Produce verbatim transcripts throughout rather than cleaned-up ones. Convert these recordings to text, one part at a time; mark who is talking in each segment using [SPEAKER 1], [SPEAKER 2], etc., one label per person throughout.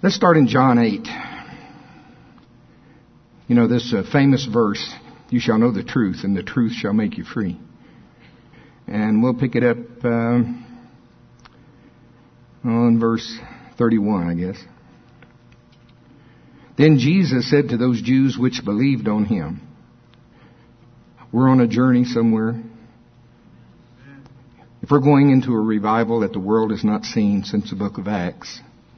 [SPEAKER 1] Let's start in John eight. You know, this uh, famous verse, you shall know the truth, and the truth shall make you free. And we'll pick it up um, on verse thirty-one, I guess. Then Jesus said to those Jews which believed on him, we're on a journey somewhere. If we're going into a revival that the world has not seen since the book of Acts,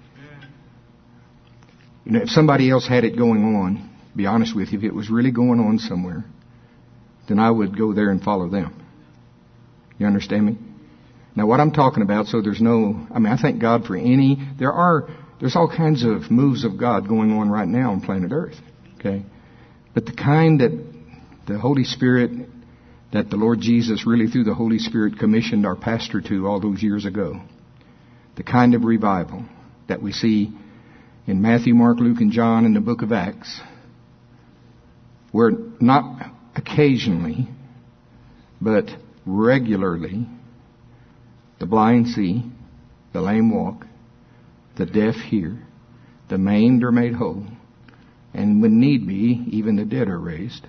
[SPEAKER 1] you know, if somebody else had it going on, be honest with you, if it was really going on somewhere, then I would go there and follow them. You understand me? Now, what I'm talking about, so there's no, I mean, I thank God for any, there are, there's all kinds of moves of God going on right now on planet Earth. Okay? But the kind that the Holy Spirit, that the Lord Jesus really through the Holy Spirit commissioned our pastor to all those years ago, the kind of revival that we see in Matthew, Mark, Luke, and John in the book of Acts, where not occasionally, but regularly, the blind see, the lame walk, the deaf hear, the maimed are made whole, and when need be, even the dead are raised.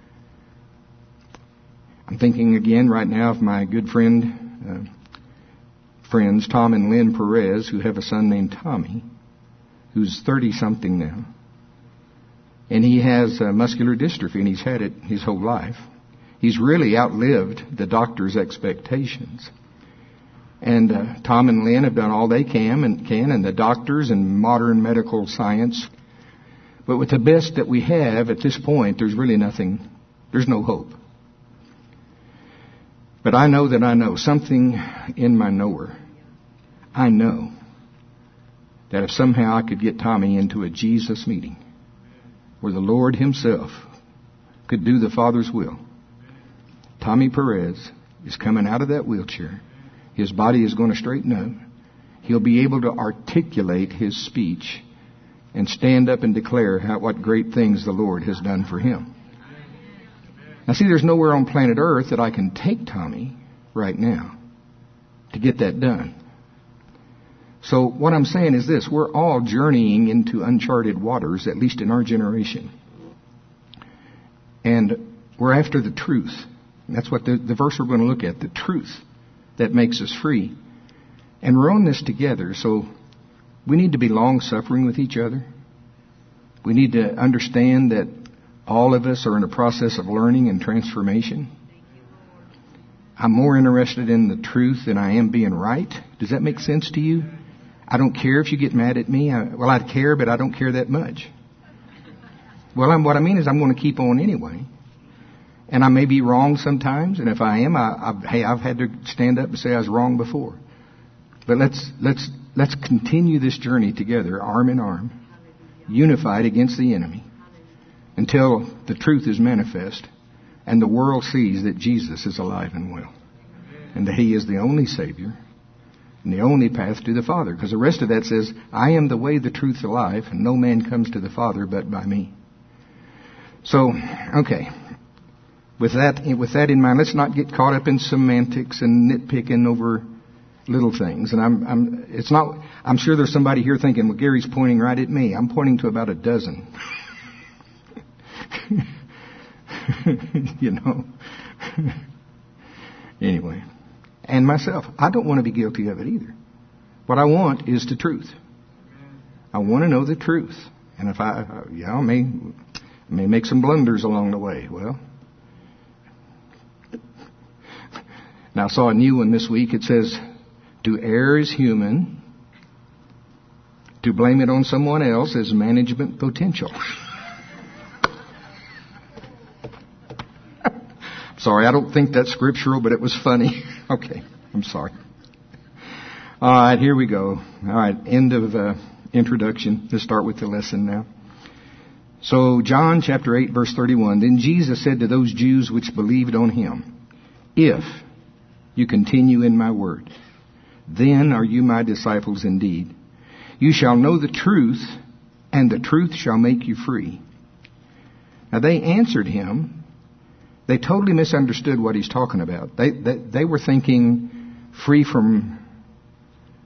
[SPEAKER 1] I'm thinking again right now of my good friend, uh, friends Tom and Lynn Perez, who have a son named Tommy, who's thirty-something now. And he has uh, muscular dystrophy, and he's had it his whole life. He's really outlived the doctor's expectations. And uh, Tom and Lynn have done all they can, and can, and the doctors and modern medical science. But with the best that we have at this point, there's really nothing, there's no hope. But I know that I know something in my knower. I know that if somehow I could get Tommy into a Jesus meeting where the Lord himself could do the Father's will, Tommy Perez is coming out of that wheelchair. His body is going to straighten up. He'll be able to articulate his speech and stand up and declare how, what great things the Lord has done for him. Now see, there's nowhere on planet Earth that I can take Tommy right now to get that done. So what I'm saying is this, we're all journeying into uncharted waters, at least in our generation. And we're after the truth. And that's what the, the verse we're going to look at, the truth that makes us free. And we're on this together, so we need to be long-suffering with each other. We need to understand that all of us are in a process of learning and transformation. I'm more interested in the truth than I am being right. Does that make sense to you? I don't care if you get mad at me. I, well, I care, but I don't care that much. Well, I'm, what I mean is I'm going to keep on anyway. And I may be wrong sometimes, and if I am, I, I, hey, I've had to stand up and say I was wrong before. But let's let's let's continue this journey together, arm in arm, unified against the enemy, until the truth is manifest and the world sees that Jesus is alive and well, and that He is the only Savior and the only path to the Father. Because the rest of that says, "I am the way, the truth, the life, and no man comes to the Father but by me." So, okay. With that, with that in mind, let's not get caught up in semantics and nitpicking over little things. And I'm, I'm, it's not, I'm sure there's somebody here thinking, well, Gary's pointing right at me. I'm pointing to about a dozen. You know. Anyway. And myself. I don't want to be guilty of it either. What I want is the truth. I want to know the truth. And if I, yeah, I may, I may make some blunders along the way. Well, now, I saw a new one this week. It says, to err is human. To blame it on someone else is management potential. Sorry, I don't think that's scriptural, but it was funny. Okay, I'm sorry. All right, here we go. All right, end of uh, introduction. Let's start with the lesson now. So, John chapter eight, verse thirty-one. Then Jesus said to those Jews which believed on Him, if you continue in my word, then are you my disciples indeed. You shall know the truth, and the truth shall make you free. Now they answered him. They totally misunderstood what he's talking about. They they, they were thinking free from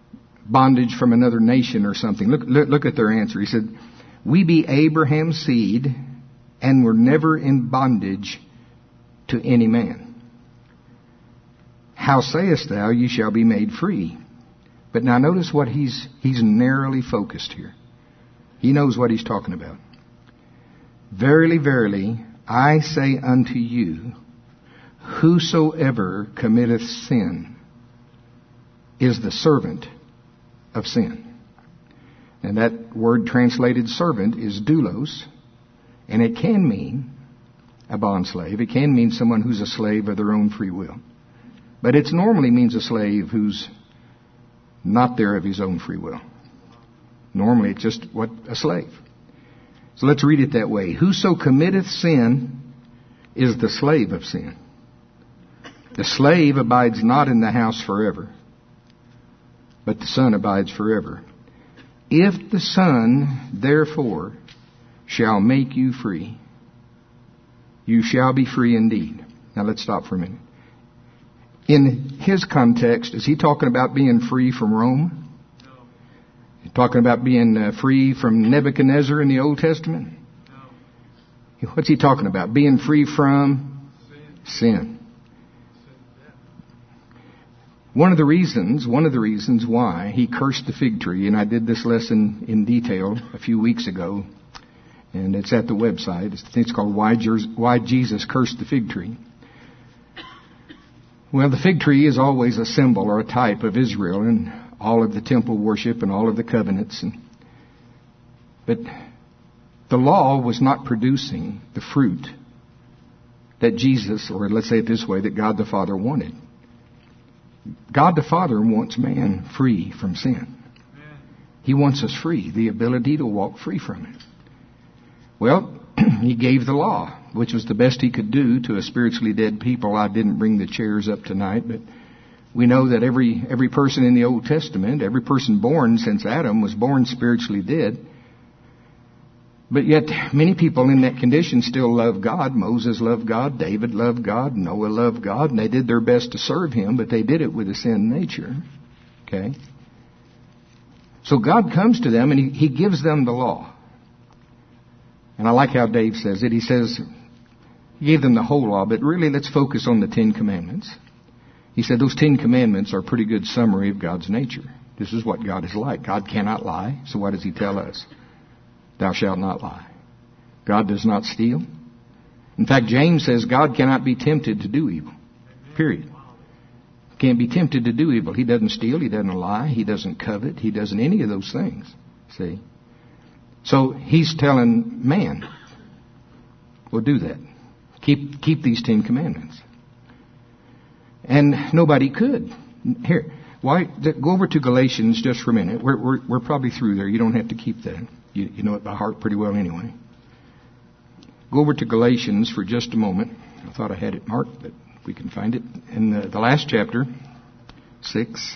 [SPEAKER 1] bondage from another nation or something. Look, look, look at their answer. He said, we be Abraham's seed and were never in bondage to any man. How sayest thou, ye shall be made free? But now notice what he's, he's narrowly focused here. He knows what he's talking about. Verily, verily, I say unto you, whosoever committeth sin is the servant of sin. And that word translated servant is doulos, and it can mean a bondslave. It can mean someone who's a slave of their own free will. But it normally means a slave who's not there of his own free will. Normally it's just what a slave. So let's read it that way. Whoso committeth sin is the slave of sin. The slave abides not in the house forever, but the Son abides forever. If the Son, therefore, shall make you free, you shall be free indeed. Now let's stop for a minute. In his context, is he talking about being free from Rome? No. He's talking about being uh, free from Nebuchadnezzar in the Old Testament? No. What's he talking about? Being free from sin. sin. One of the reasons, one of the reasons why he cursed the fig tree, and I did this lesson in detail a few weeks ago, and it's at the website. It's, it's called Why, Jer- Why Jesus Cursed the Fig Tree. Well, the fig tree is always a symbol or a type of Israel and all of the temple worship and all of the covenants. And, but the law was not producing the fruit that Jesus, or let's say it this way, that God the Father wanted. God the Father wants man free from sin. He wants us free, the ability to walk free from it. Well, he gave the law, which was the best he could do to a spiritually dead people. I didn't bring the chairs up tonight, but we know that every every person in the Old Testament, every person born since Adam was born spiritually dead. But yet many people in that condition still love God. Moses loved God, David loved God, Noah loved God, and they did their best to serve Him, but they did it with a sin nature. Okay? So God comes to them and He, he gives them the law. And I like how Dave says it. He says, He gave them the whole law, but really let's focus on the Ten Commandments. He said those Ten Commandments are a pretty good summary of God's nature. This is what God is like. God cannot lie, so what does He tell us? Thou shalt not lie. God does not steal. In fact, James says God cannot be tempted to do evil. Period. Can't be tempted to do evil. He doesn't steal. He doesn't lie. He doesn't covet. He doesn't any of those things. See? So he's telling man, well, do that. Keep keep these Ten Commandments. And nobody could. Here, why? Go over to Galatians just for a minute. We're we're, we're probably through there. You don't have to keep that. You, you know it by heart pretty well anyway. Go over to Galatians for just a moment. I thought I had it marked, but we can find it in the, the last chapter, six.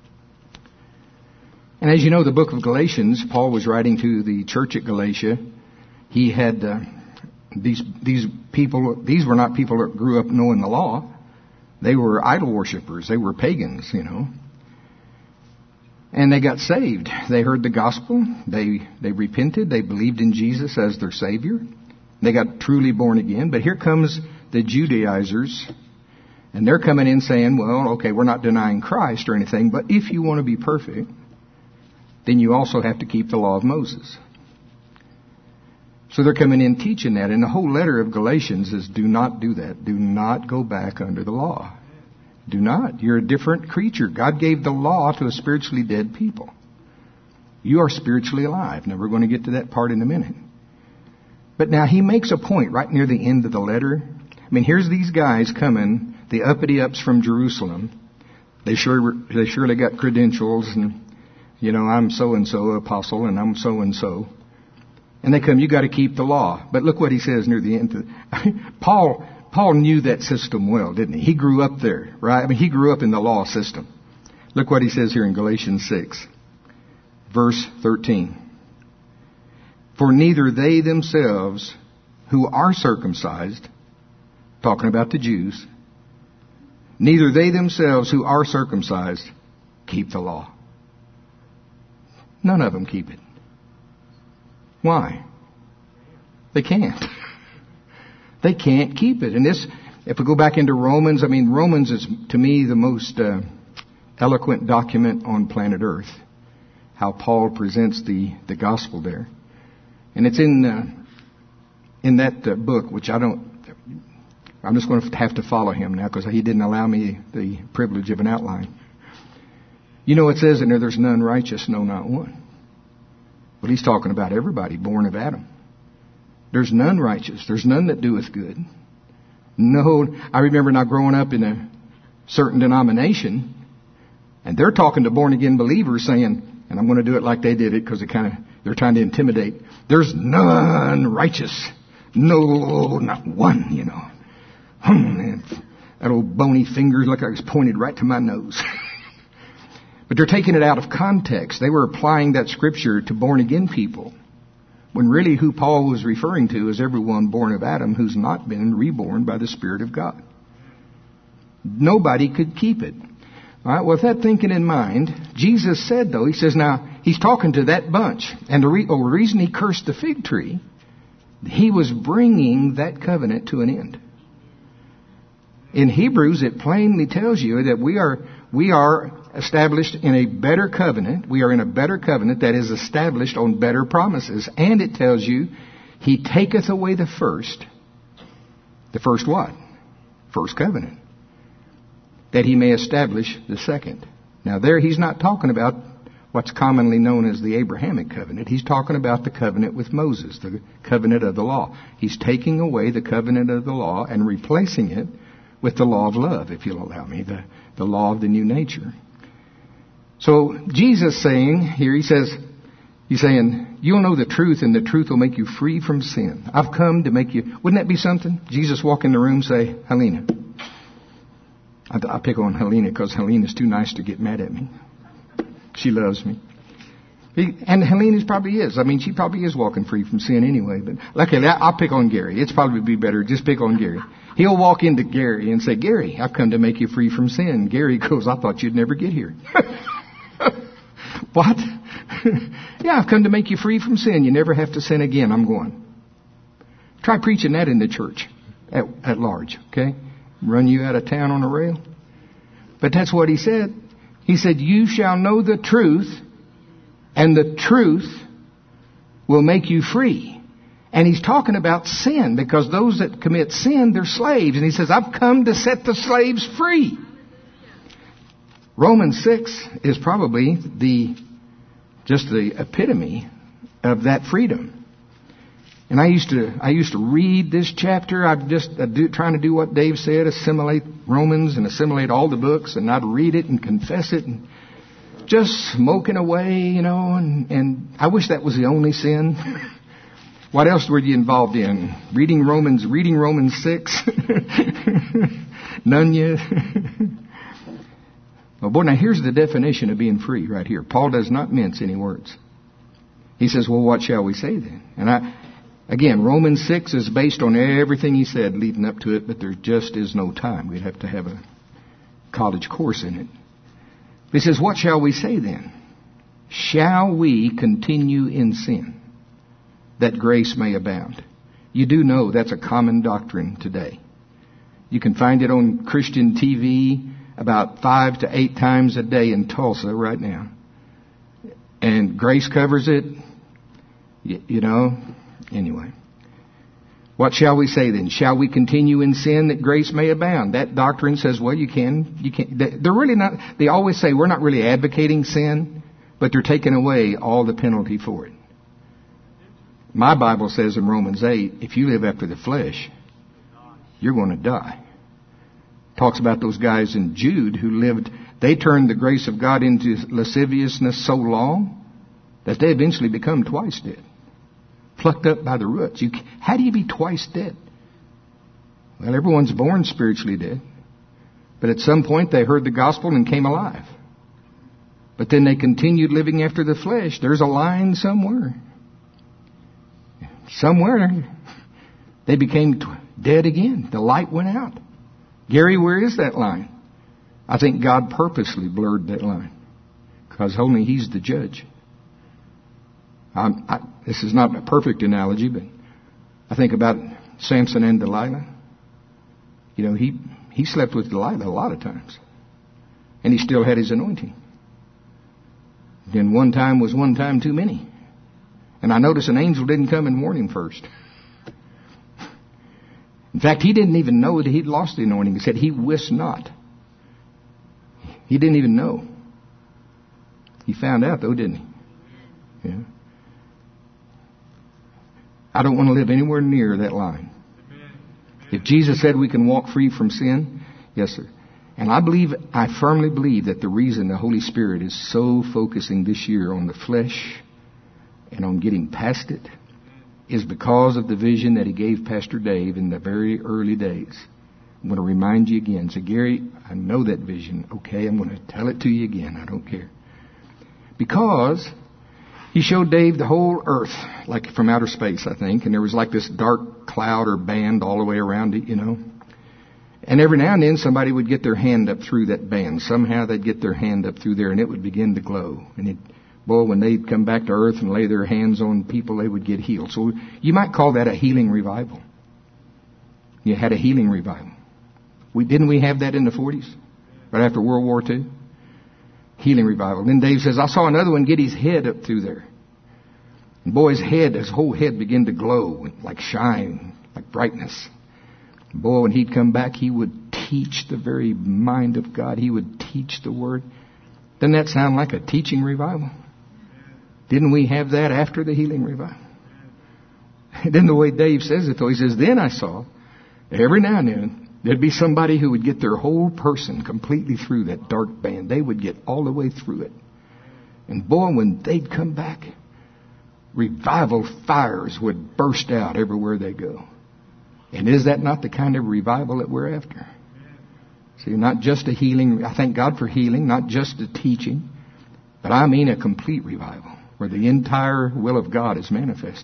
[SPEAKER 1] And as you know, the book of Galatians, Paul was writing to the church at Galatia. He had uh, these these people. These were not people that grew up knowing the law. They were idol worshippers. They were pagans, you know. And they got saved. They heard the gospel. They they repented. They believed in Jesus as their Savior. They got truly born again. But here comes the Judaizers. And they're coming in saying, well, okay, we're not denying Christ or anything, but if you want to be perfect, then you also have to keep the law of Moses. So they're coming in teaching that. And the whole letter of Galatians is do not do that. Do not go back under the law. Do not. You're a different creature. God gave the law to a spiritually dead people. You are spiritually alive. Now, we're going to get to that part in a minute. But now he makes a point right near the end of the letter. I mean, here's these guys coming, the uppity-ups from Jerusalem. They sure they surely got credentials and, you know, I'm so-and-so apostle and I'm so-and-so. And they come, you got to keep the law. But look what he says near the end. Of the, Paul... Paul knew that system well, didn't he? He grew up there, right? I mean, he grew up in the law system. Look what he says here in Galatians six, verse thirteen. For neither they themselves who are circumcised, talking about the Jews, neither they themselves who are circumcised keep the law. None of them keep it. Why? They can't. They can't keep it. And this, if we go back into Romans, I mean, Romans is, to me, the most uh, eloquent document on planet Earth. How Paul presents the, the gospel there. And it's in uh, in that uh, book, which I don't, I'm just going to have to follow him now because he didn't allow me the privilege of an outline. You know, it says in there, there's none righteous, no, not one. Well, he's talking about everybody born of Adam. There's none righteous. There's none that doeth good. No, I remember now growing up in a certain denomination, and they're talking to born-again believers saying, and I'm going to do it like they did it because it kind of, they're trying to intimidate. There's none righteous. No, not one, you know. Hmm, that old bony finger looked like it was pointed right to my nose. But they're taking it out of context. They were applying that scripture to born-again people. When really who Paul was referring to is everyone born of Adam who's not been reborn by the Spirit of God. Nobody could keep it. All right, with that thinking in mind, Jesus said, though, he says, now, he's talking to that bunch. And the, re- oh, the reason he cursed the fig tree, he was bringing that covenant to an end. In Hebrews, it plainly tells you that we are we are established in a better covenant. We are in a better covenant that is established on better promises. And it tells you, he taketh away the first. The first what? First covenant. That he may establish the second. Now there he's not talking about what's commonly known as the Abrahamic covenant. He's talking about the covenant with Moses, the covenant of the law. He's taking away the covenant of the law and replacing it with the law of love, if you'll allow me, the, the law of the new nature. So Jesus saying here, he says, he's saying, you'll know the truth and the truth will make you free from sin. I've come to make you, wouldn't that be something? Jesus walk in the room, say, Helena. I, I pick on Helena because Helena's too nice to get mad at me. She loves me. He, and Helena's probably is. I mean, she probably is walking free from sin anyway. But luckily, I'll pick on Gary. It's probably be better just pick on Gary. He'll walk into Gary and say, Gary, I've come to make you free from sin. Gary goes, I thought you'd never get here. What? Yeah, I've come to make you free from sin. You never have to sin again. I'm going. Try preaching that in the church at, at large, okay? Run you out of town on a rail. But that's what he said. He said, you shall know the truth, and the truth will make you free. And he's talking about sin, because those that commit sin, they're slaves. And he says, I've come to set the slaves free. Romans six is probably the just the epitome of that freedom. And I used to I used to read this chapter. I'm just I do, trying to do what Dave said, assimilate Romans and assimilate all the books, and I'd read it and confess it and just smoking away, you know. And, and I wish that was the only sin. What else were you involved in? Reading Romans, reading Romans six? None yet? Oh boy, now here's the definition of being free right here. Paul does not mince any words. He says, well, what shall we say then? And I, again, Romans six is based on everything he said leading up to it, but there just is no time. We'd have to have a college course in it. He says, what shall we say then? Shall we continue in sin, that grace may abound? You do know that's a common doctrine today. You can find it on Christian T V about five to eight times a day in Tulsa right now. And grace covers it. You, you know, anyway. What shall we say then? Shall we continue in sin that grace may abound? That doctrine says, well, you can. You can. They're really not, they always say we're not really advocating sin, but they're taking away all the penalty for it. My Bible says in Romans eight, if you live after the flesh, you're going to die. Talks about those guys in Jude who lived, they turned the grace of God into lasciviousness so long that they eventually become twice dead. Plucked up by the roots. You, how do you be twice dead? Well, everyone's born spiritually dead. But at some point they heard the gospel and came alive. But then they continued living after the flesh. There's a line somewhere. Somewhere they became dead again. The light went out. Gary, where is that line? I think God purposely blurred that line, because only He's the judge. Um, I, this is not a perfect analogy, but I think about Samson and Delilah. You know, he, he slept with Delilah a lot of times. And he still had his anointing. Then one time was one time too many. And I noticed an angel didn't come and warn him first. In fact, he didn't even know that he'd lost the anointing. He said he wist not. He didn't even know. He found out though, didn't he? Yeah. I don't want to live anywhere near that line. If Jesus said we can walk free from sin, yes, sir. And I believe, I firmly believe that the reason the Holy Spirit is so focusing this year on the flesh and on getting past it is because of the vision that he gave Pastor Dave in the very early days. I'm going to remind you again. Say, Gary, I know that vision. Okay, I'm going to tell it to you again. I don't care. Because he showed Dave the whole earth, like from outer space, I think. And there was like this dark cloud or band all the way around it, you know. And every now and then somebody would get their hand up through that band. Somehow they'd get their hand up through there and it would begin to glow. And it, boy, when they'd come back to earth and lay their hands on people, they would get healed. So you might call that a healing revival. You had a healing revival. We didn't we have that in the forties? Right after World War Two? Healing revival. Then Dave says, I saw another one get his head up through there. And boy, his head, his whole head began to glow, like shine, like brightness. And boy, when he'd come back, he would teach the very mind of God. He would teach the Word. Doesn't that sound like a teaching revival? Didn't we have that after the healing revival? Then the way Dave says it, though, he says, then I saw, every now and then, there'd be somebody who would get their whole person completely through that dark band. They would get all the way through it. And boy, when they'd come back, revival fires would burst out everywhere they go. And is that not the kind of revival that we're after? See, not just a healing. I thank God for healing, not just a teaching, but I mean a complete revival where the entire will of God is manifested.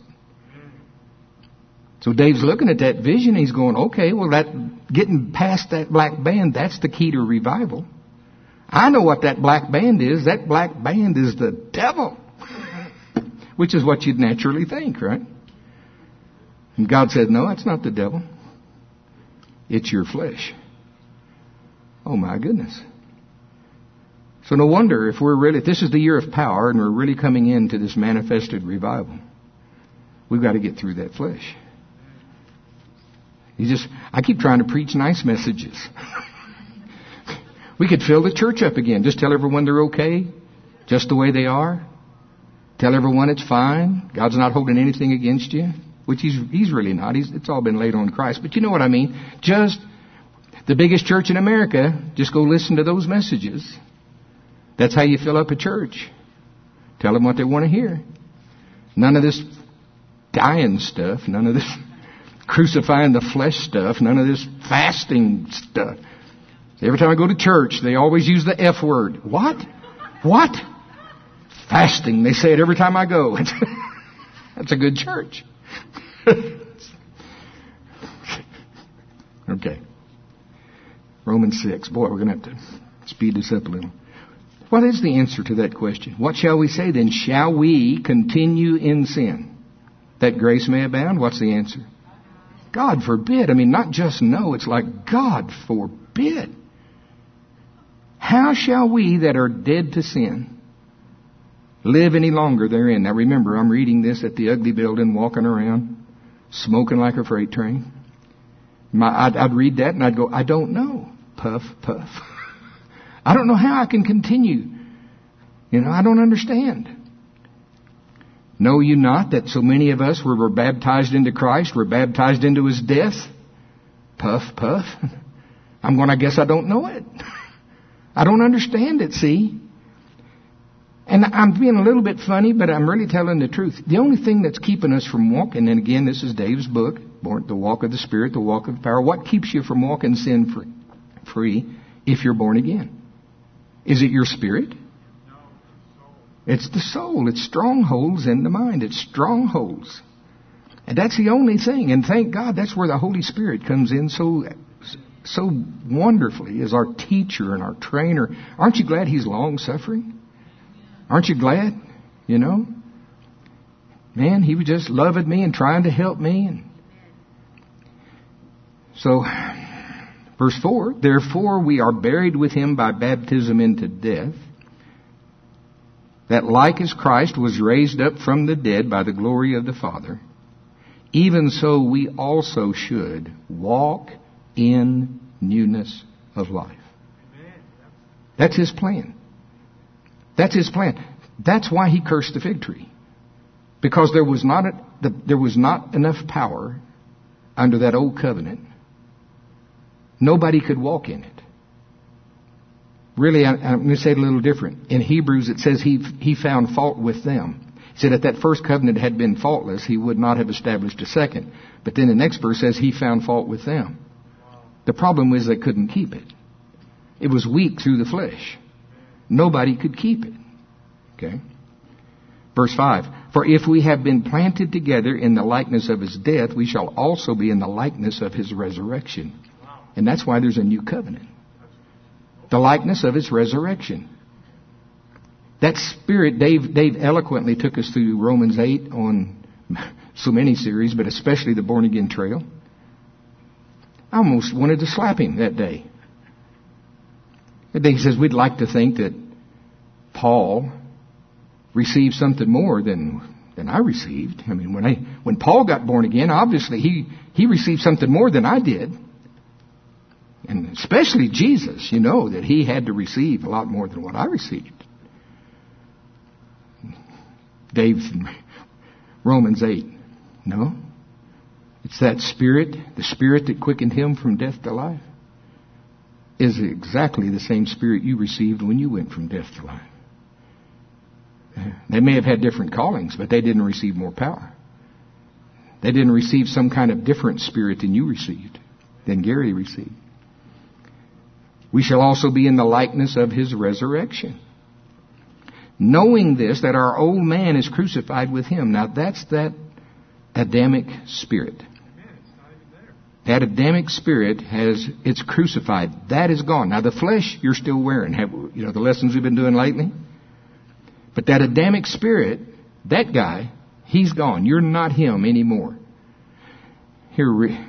[SPEAKER 1] So Dave's looking at that vision. He's going, okay, well, that getting past that black band, that's the key to revival. I know what that black band is. That black band is the devil, which is what you'd naturally think, right? And God said, no, it's not the devil. It's your flesh. Oh, my goodness. So no wonder if we're really, if this is the year of power and we're really coming into this manifested revival, we've got to get through that flesh. You just, I keep trying to preach nice messages. We could fill the church up again. Just tell everyone they're okay, just the way they are. Tell everyone it's fine. God's not holding anything against you, which He's He's really not. He's, it's all been laid on Christ. But you know what I mean. Just the biggest church in America. Just go listen to those messages. That's how you fill up a church. Tell them what they want to hear. None of this dying stuff. None of this crucifying the flesh stuff. None of this fasting stuff. Every time I go to church, they always use the F word. What? What? Fasting. They say it every time I go. That's a good church. Okay. Romans six. Boy, we're going to have to speed this up a little. What is the answer to that question? What shall we say then? Shall we continue in sin, that grace may abound? What's the answer? God forbid. I mean, not just no. It's like God forbid. How shall we that are dead to sin live any longer therein? Now remember, I'm reading this at the ugly building, walking around, smoking like a freight train. My, I'd, I'd read that and I'd go, I don't know. Puff, puff. I don't know how I can continue. You know, I don't understand. Know you not that so many of us were, were baptized into Christ, were baptized into His death? Puff, puff. I'm going, I guess I don't know it. I don't understand it, see? And I'm being a little bit funny, but I'm really telling the truth. The only thing that's keeping us from walking, and again, this is Dave's book, The Walk of the Spirit, The Walk of the Power. What keeps you from walking sin free, free if you're born again? Is it your spirit? It's the soul. It's strongholds in the mind. It's strongholds. And that's the only thing. And thank God that's where the Holy Spirit comes in so so wonderfully as our teacher and our trainer. Aren't you glad He's long-suffering? Aren't you glad? You know? man, he was just loving me and trying to help me. And so, verse four, therefore we are buried with him by baptism into death, that like as Christ was raised up from the dead by the glory of the Father, even so we also should walk in newness of life. That's his plan. That's his plan. That's why he cursed the fig tree. Because there was not a, the, there was not enough power under that old covenant. Nobody could walk in it. Really, I, I'm going to say it a little different. In Hebrews, it says he he found fault with them. He said if that first covenant had been faultless, he would not have established a second. But then the next verse says he found fault with them. The problem was they couldn't keep it. It was weak through the flesh. Nobody could keep it. Okay. Verse five. For if we have been planted together in the likeness of his death, we shall also be in the likeness of his resurrection. And that's why there's a new covenant. The likeness of his resurrection. That spirit, Dave, Dave eloquently took us through Romans eight on so many series, but especially the Born Again Trail. I almost wanted to slap him that day. That day he says, we'd like to think that Paul received something more than than I received. I mean, when I when Paul got born again, obviously he, he received something more than I did. And especially Jesus, you know, that he had to receive a lot more than what I received. Dave's in Romans eight. No. It's that spirit, the spirit that quickened him from death to life, is exactly the same spirit you received when you went from death to life. They may have had different callings, but they didn't receive more power. They didn't receive some kind of different spirit than you received, than Gary received. We shall also be in the likeness of his resurrection. Knowing this, that our old man is crucified with him. Now that's that Adamic spirit. That Adamic spirit has, it's crucified. That is gone. Now the flesh you're still wearing. Have, you know, the lessons we've been doing lately? But that Adamic spirit, that guy, he's gone. You're not him anymore. Here,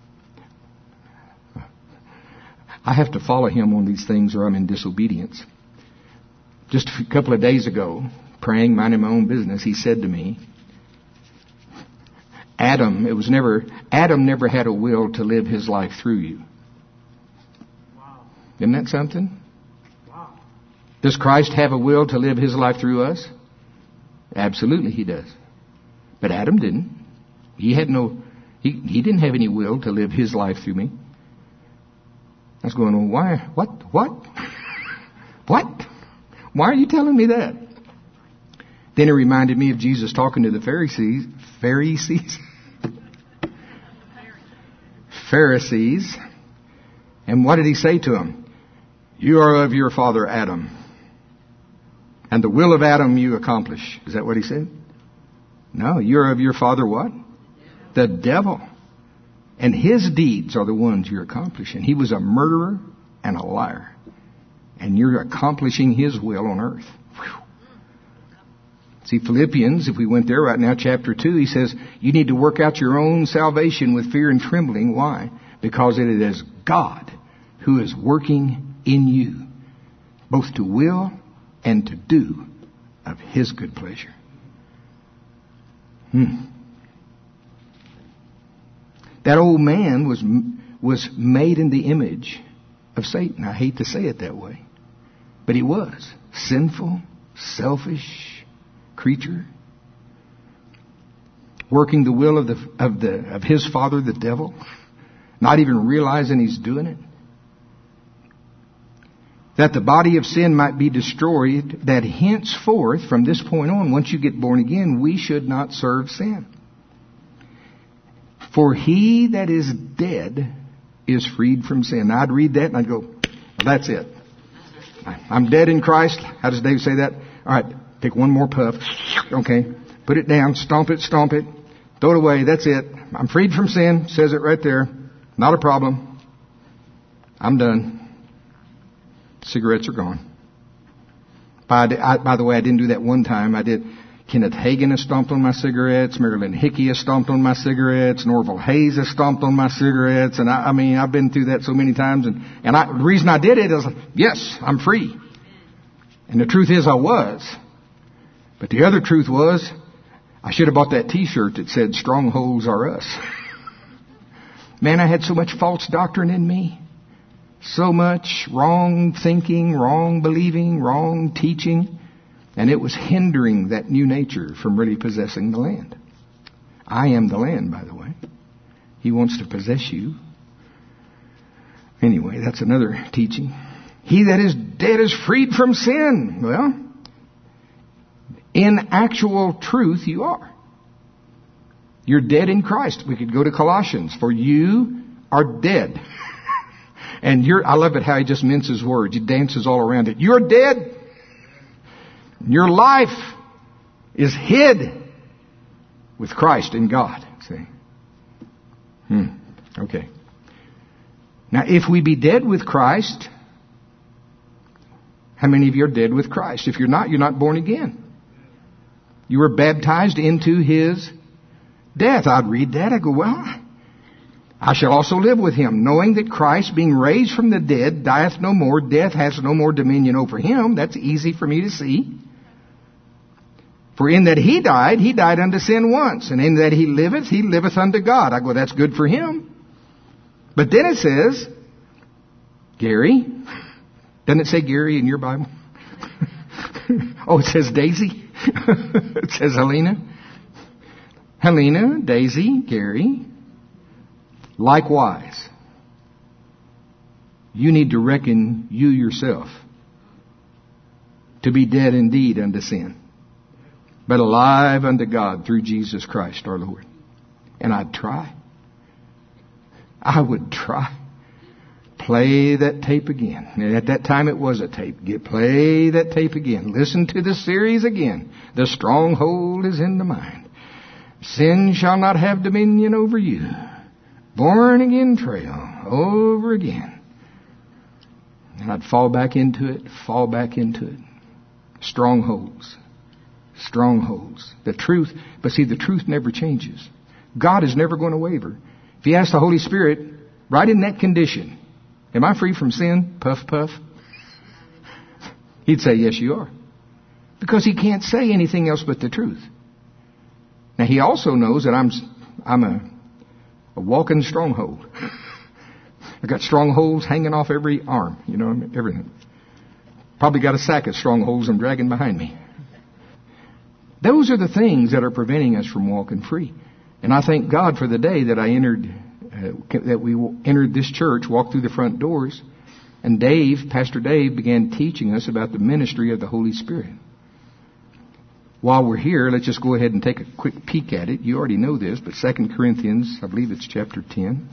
[SPEAKER 1] I have to follow him on these things or I'm in disobedience. Just a couple of days ago, praying, minding my own business, he said to me, Adam, it was never, Adam never had a will to live his life through you. Wow. Isn't that something? Wow. Does Christ have a will to live his life through us? Absolutely he does. But Adam didn't. He had no, he, he didn't have any will to live his life through me. I was going, well, why, what, what? What? Why are you telling me that? Then it reminded me of Jesus talking to the Pharisees, Pharisees, Pharisees. And what did he say to them? You are of your father Adam, and the will of Adam you accomplish. Is that what he said? No, you're of your father what? The devil. And his deeds are the ones you're accomplishing. He was a murderer and a liar. And you're accomplishing his will on earth. Whew. See, Philippians, if we went there right now, chapter two, he says, you need to work out your own salvation with fear and trembling. Why? Because it is God who is working in you, both to will and to do of his good pleasure. Hmm. That old man was was made in the image of Satan. I hate to say it that way, but he was sinful, selfish creature, working the will of the of the of his father, the devil, not even realizing he's doing it. That the body of sin might be destroyed, that henceforth, from this point on, once you get born again, we should not serve sin. For he that is dead is freed from sin. Now I'd read that and I'd go, well, that's it. I'm dead in Christ. How does Dave say that? All right, take one more puff. Okay, put it down, stomp it, stomp it, throw it away. That's it. I'm freed from sin. Says it right there. Not a problem. I'm done. Cigarettes are gone. By, I, by the way, I didn't do that one time. I did. Kenneth Hagin has stomped on my cigarettes. Marilyn Hickey has stomped on my cigarettes. Norval Hayes has stomped on my cigarettes. And I, I mean, I've been through that so many times. And, and I, the reason I did it is, yes, I'm free. And the truth is I was. But the other truth was, I should have bought that t-shirt that said, strongholds are us. Man, I had so much false doctrine in me. So much wrong thinking, wrong believing, wrong teaching. And it was hindering that new nature from really possessing the land. I am the land, by the way. He wants to possess you. Anyway, that's another teaching. He that is dead is freed from sin. Well, in actual truth, you are. You're dead in Christ. We could go to Colossians. For you are dead. And you're, I love it how he just minces words. He dances all around it. You're dead. Your life is hid with Christ in God. See? Hmm. Okay. Now, if we be dead with Christ, how many of you are dead with Christ? If you're not, you're not born again. You were baptized into His death. I'd read that. I go, well, I shall also live with Him, knowing that Christ, being raised from the dead, dieth no more. Death has no more dominion over Him. That's easy for me to see. For in that He died, He died unto sin once. And in that He liveth, He liveth unto God. I go, that's good for Him. But then it says, Gary. Doesn't it say Gary in your Bible? Oh, it says Daisy. It says Helena. Helena, Daisy, Gary. Likewise, you need to reckon you yourself to be dead indeed unto sin, but alive unto God through Jesus Christ our Lord. And I'd try. I would try. Play that tape again. And at that time it was a tape. Get, play that tape again. Listen to the series again. The stronghold is in the mind. Sin shall not have dominion over you. Born again trail over again. And I'd fall back into it, fall back into it. Strongholds. Strongholds. The truth, but see, the truth never changes. God is never going to waver. If you ask the Holy Spirit, right in that condition, am I free from sin? Puff, puff. He'd say, yes, you are. Because He can't say anything else but the truth. Now, He also knows that I'm, I'm a, a walking stronghold. I got strongholds hanging off every arm, you know, everything. Probably got a sack of strongholds I'm dragging behind me. Those are the things that are preventing us from walking free. And I thank God for the day that I entered, uh, that we entered this church, walked through the front doors, and Dave, Pastor Dave, began teaching us about the ministry of the Holy Spirit. While we're here, let's just go ahead and take a quick peek at it. You already know this, but Second Corinthians, I believe it's chapter ten.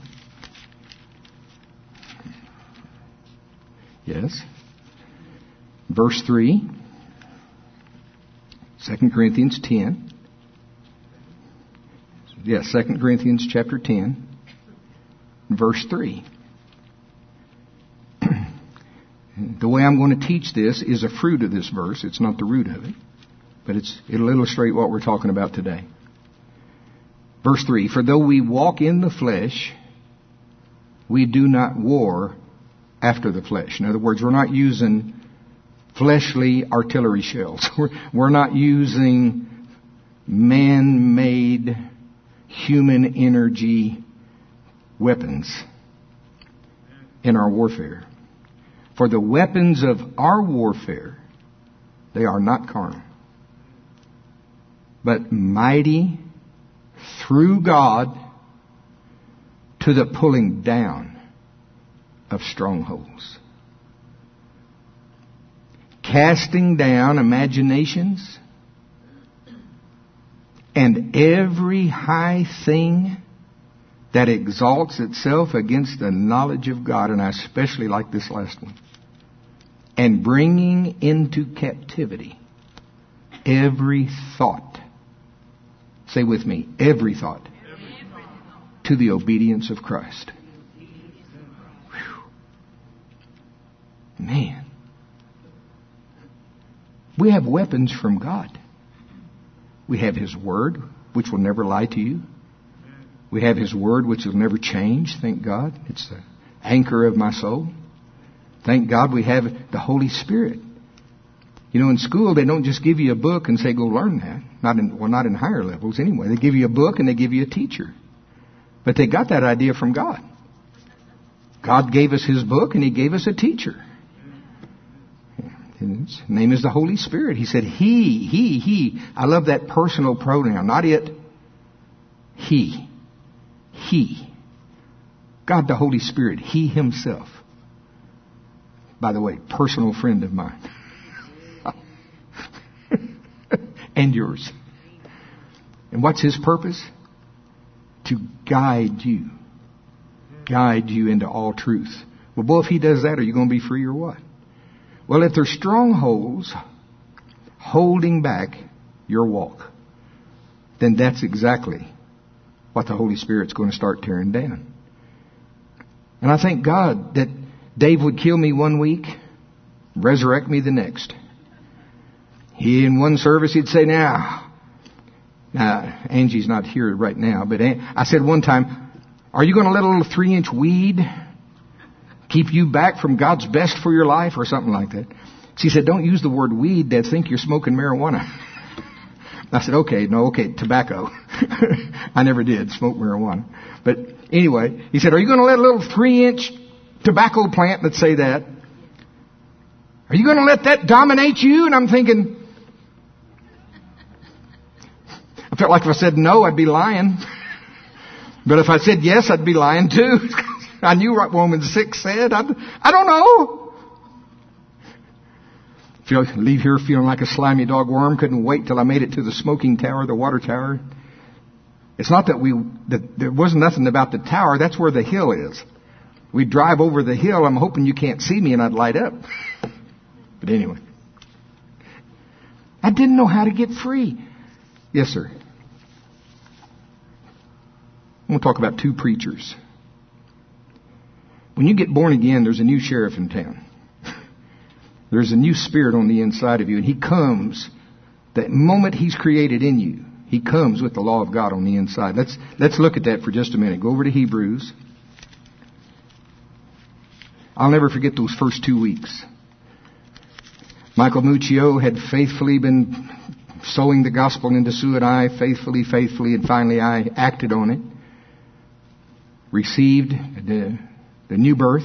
[SPEAKER 1] Yes. Verse three. Second Corinthians ten. Yes, Second Corinthians chapter ten, verse three. The way I'm going to teach this is a fruit of this verse. It's not the root of it. But it's, it'll illustrate what we're talking about today. Verse three, for though we walk in the flesh, we do not war after the flesh. In other words, we're not using fleshly artillery shells. We're, we're not using man-made human energy weapons in our warfare. For the weapons of our warfare, they are not carnal, but mighty through God to the pulling down of strongholds. Casting down imaginations and every high thing that exalts itself against the knowledge of God, and I especially like this last one, and bringing into captivity every thought. Say with me, every thought, every thought. To the obedience of Christ. Whew. Man. We have weapons from God. We have His Word, which will never lie to you. We have His Word, which will never change, thank God. It's the anchor of my soul. Thank God we have the Holy Spirit. You know, in school, they don't just give you a book and say, go learn that. Not in, well, not in higher levels anyway. They give you a book and they give you a teacher. But they got that idea from God. God gave us His book and He gave us a teacher. His name is the Holy Spirit. He said, He, He, He. I love that personal pronoun. Not it. He. He. God the Holy Spirit. He Himself. By the way, personal friend of mine. And yours. And what's His purpose? To guide you. Guide you into all truth. Well, boy, if He does that, are you going to be free or what? Well, if there's strongholds holding back your walk, then that's exactly what the Holy Spirit's going to start tearing down. And I thank God that Dave would kill me one week, resurrect me the next. He, in one service, he'd say, now, now, Angie's not here right now, but I said one time, are you going to let a little three-inch weed keep you back from God's best for your life or something like that? She said, don't use the word weed. They'd think you're smoking marijuana. I said, okay, no, okay, tobacco. I never did smoke marijuana. But anyway, he said, are you going to let a little three-inch tobacco plant, let's say that, are you going to let that dominate you? And I'm thinking, I felt like if I said no, I'd be lying. But if I said yes, I'd be lying too. I knew what Romans six said. I, I don't know. Feel, leave here feeling like a slimy dog worm. Couldn't wait till I made it to the smoking tower, the water tower. It's not that we, that there wasn't nothing about the tower. That's where the hill is. We drive over the hill. I'm hoping you can't see me and I'd light up. But anyway. I didn't know how to get free. Yes, sir. I'm going to talk about two preachers. When you get born again, there's a new sheriff in town. There's a new spirit on the inside of you. And he comes, the moment he's created in you, he comes with the law of God on the inside. Let's, let's look at that for just a minute. Go over to Hebrews. I'll never forget those first two weeks. Michael Muccio had faithfully been sowing the gospel into Sue and I, faithfully, faithfully, and finally I acted on it. Received the, the new birth.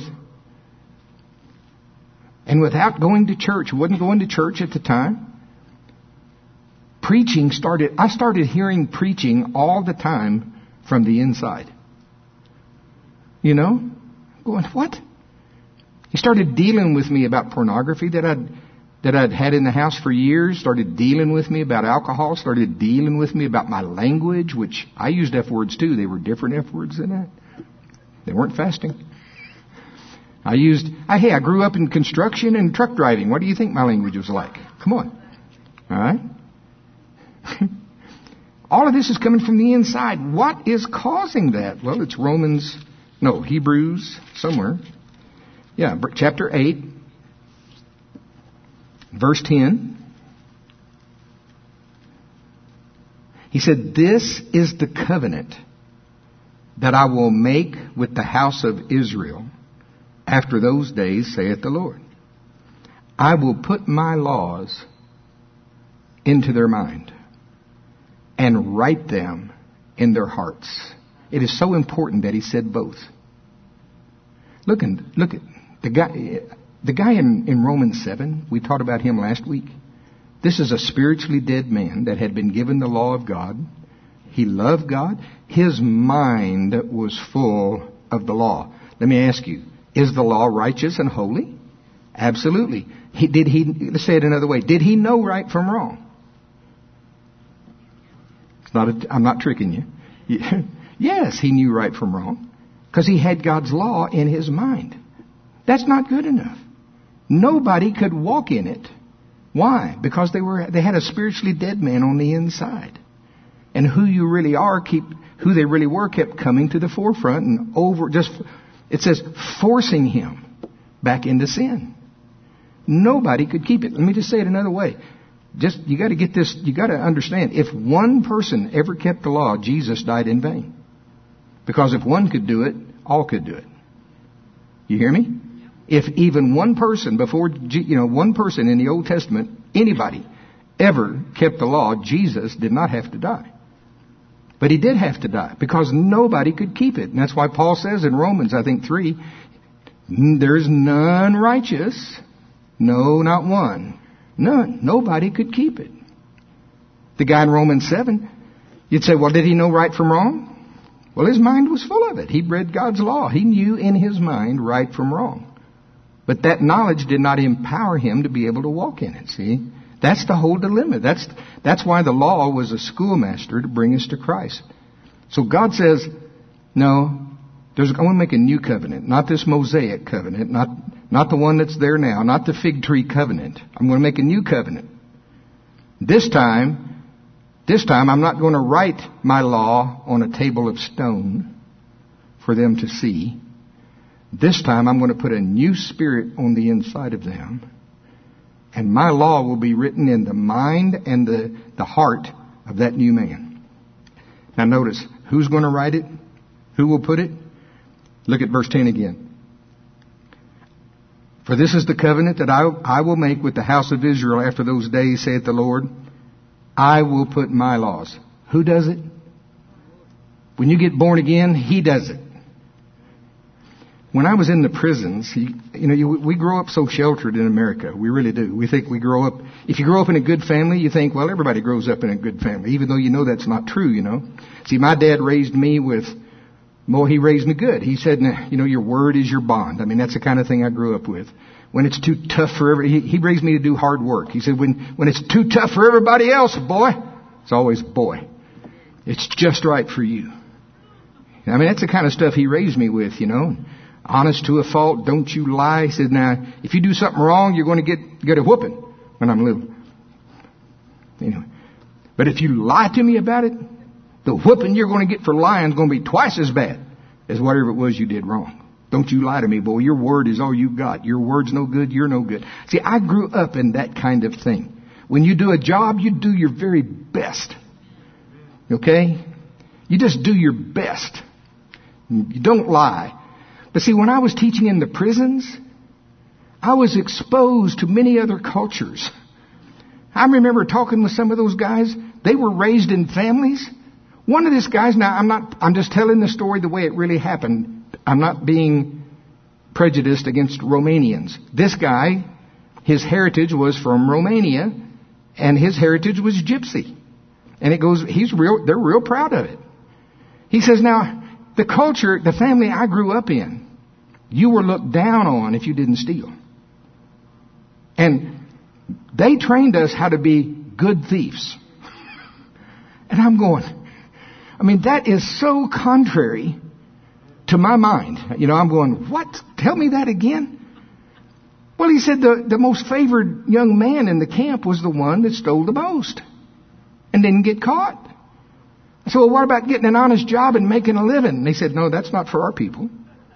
[SPEAKER 1] And without going to church, wasn't going to church at the time. Preaching started, I started hearing preaching all the time from the inside. You know? Going, what? He started dealing with me about pornography that I'd, that I'd had in the house for years. Started dealing with me about alcohol. Started dealing with me about my language, which I used F words too. They were different F words than that. They weren't fasting. I used, I, hey, I grew up in construction and truck driving. What do you think my language was like? Come on. All right? All of this is coming from the inside. What is causing that? Well, it's Romans, no, Hebrews, somewhere. Yeah, chapter eight, verse ten. He said, this is the covenant that I will make with the house of Israel after those days, saith the Lord. I will put my laws into their mind and write them in their hearts. It is so important that he said both. Look, and, look at the guy, the guy in, in Romans seven. We talked about him last week. This is a spiritually dead man that had been given the law of God. He loved God. His mind was full of the law. Let me ask you, is the law righteous and holy? Absolutely. He, did he, let's say it another way. Did he know right from wrong? It's not a, I'm not tricking you. Yes, he knew right from wrong. Because he had God's law in his mind. That's not good enough. Nobody could walk in it. Why? Because they were, they had a spiritually dead man on the inside. And who you really are, keep, who they really were kept coming to the forefront and over, just, it says, forcing him back into sin. Nobody could keep it. Let me just say it another way. just, you got to get this, you got to understand, if one person ever kept the law, Jesus died in vain. Because if one could do it, all could do it. You hear me? If even one person before, you know, one person in the Old Testament, anybody, ever kept the law, Jesus did not have to die. But he did have to die because nobody could keep it. And that's why Paul says in Romans, I think three, there's none righteous. No, not one. None. Nobody could keep it. The guy in Romans seven, you'd say, well, did he know right from wrong? Well, his mind was full of it. He read God's law. He knew in his mind right from wrong. But that knowledge did not empower him to be able to walk in it, see? That's the whole dilemma. That's, that's why the law was a schoolmaster to bring us to Christ. So God says, no, there's, I want to make a new covenant, not this Mosaic covenant, not, not the one that's there now, not the fig tree covenant. I'm going to make a new covenant. This time, this time I'm not going to write my law on a table of stone for them to see. This time I'm going to put a new spirit on the inside of them. And my law will be written in the mind and the, the heart of that new man. Now notice, who's going to write it? Who will put it? Look at verse ten again. For this is the covenant that I, I will make with the house of Israel after those days, saith the Lord. I will put my laws. Who does it? When you get born again, He does it. When I was in the prisons, you, you know, you, we grow up so sheltered in America. We really do. We think we grow up, if you grow up in a good family, you think, well, everybody grows up in a good family, even though you know that's not true, you know. See, my dad raised me with, well, he raised me good. He said, you know, your word is your bond. I mean, that's the kind of thing I grew up with. When it's too tough for everybody, he, he raised me to do hard work. He said, when, when it's too tough for everybody else, boy, it's always boy. It's just right for you. I mean, that's the kind of stuff he raised me with, you know. Honest to a fault, don't you lie. He said, now, if you do something wrong, you're going to get, get a whooping when I'm little. Anyway. But if you lie to me about it, the whooping you're going to get for lying is going to be twice as bad as whatever it was you did wrong. Don't you lie to me, boy. Your word is all you got. Your word's no good. You're no good. See, I grew up in that kind of thing. When you do a job, you do your very best. Okay? You just do your best. You don't lie. But see, when I was teaching in the prisons, I was exposed to many other cultures. I remember talking with some of those guys. They were raised in families. One of these guys, now I'm not, I'm just telling the story the way it really happened. I'm not being prejudiced against Romanians. This guy, his heritage was from Romania, and his heritage was gypsy. And it goes, he's real, they're real proud of it. He says, now, the culture, the family I grew up in, you were looked down on if you didn't steal. And they trained us how to be good thieves. And I'm going, I mean, that is so contrary to my mind. You know, I'm going, what? Tell me that again? Well, he said the, the most favored young man in the camp was the one that stole the most and didn't get caught. I said, well, what about getting an honest job and making a living? And they said, no, that's not for our people.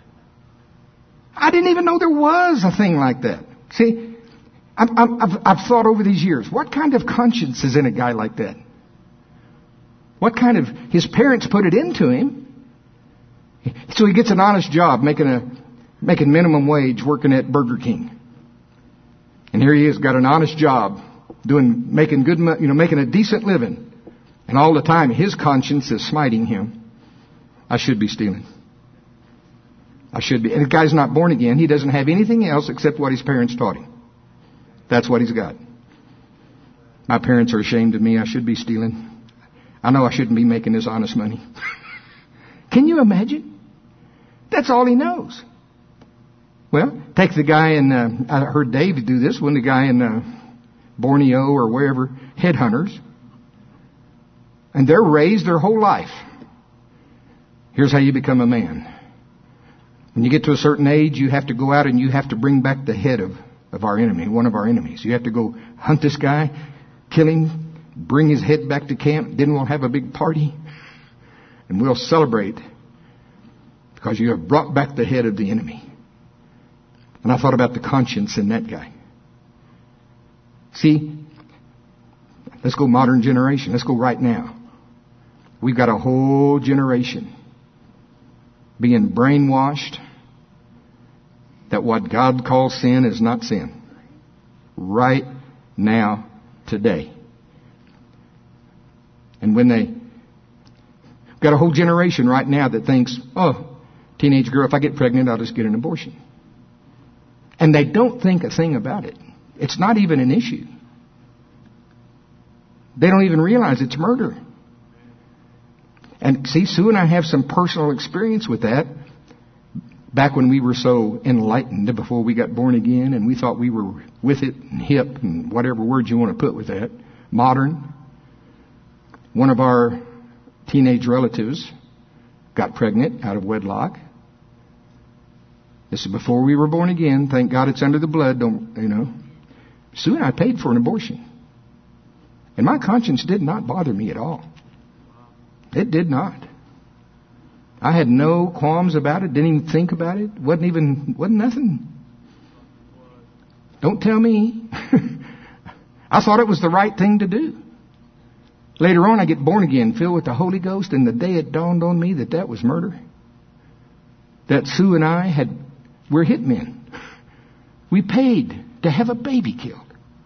[SPEAKER 1] I didn't even know there was a thing like that. See, I've, I've, I've thought over these years, what kind of conscience is in a guy like that? What kind of, his parents put it into him. So he gets an honest job making a, making minimum wage working at Burger King. And here he is, got an honest job doing, making good, you know, making a decent living. And all the time, his conscience is smiting him. I should be stealing. I should be. And the guy's not born again. He doesn't have anything else except what his parents taught him. That's what he's got. My parents are ashamed of me. I should be stealing. I know I shouldn't be making this honest money. Can you imagine? That's all he knows. Well, take the guy in, uh, I heard Dave do this one, the guy in uh, Borneo or wherever, headhunters. And they're raised their whole life. Here's how you become a man. When you get to a certain age, you have to go out and you have to bring back the head of, of our enemy, one of our enemies. You have to go hunt this guy, kill him, bring his head back to camp. Then we'll have a big party and we'll celebrate because you have brought back the head of the enemy. And I thought about the conscience in that guy. See, Let's go modern generation. Let's go right now. We've got a whole generation being brainwashed that what God calls sin is not sin. Right now, today. And when they... We've got a whole generation right now that thinks, oh, teenage girl, if I get pregnant, I'll just get an abortion. And they don't think a thing about it. It's not even an issue. They don't even realize it's murder. And see, Sue and I have some personal experience with that. Back when we were so enlightened before we got born again, and we thought we were with it and hip and whatever word you want to put with that. Modern. One of our teenage relatives got pregnant out of wedlock. This is before we were born again. Thank God it's under the blood. Don't, you know. Sue and I paid for an abortion. And my conscience did not bother me at all. It did not. I had no qualms about it. Didn't even think about it. Wasn't even, wasn't nothing. Don't tell me. I thought it was the right thing to do. Later on, I get born again, filled with the Holy Ghost, and the day it dawned on me that that was murder. That Sue and I had, we're hitmen. We paid to have a baby killed.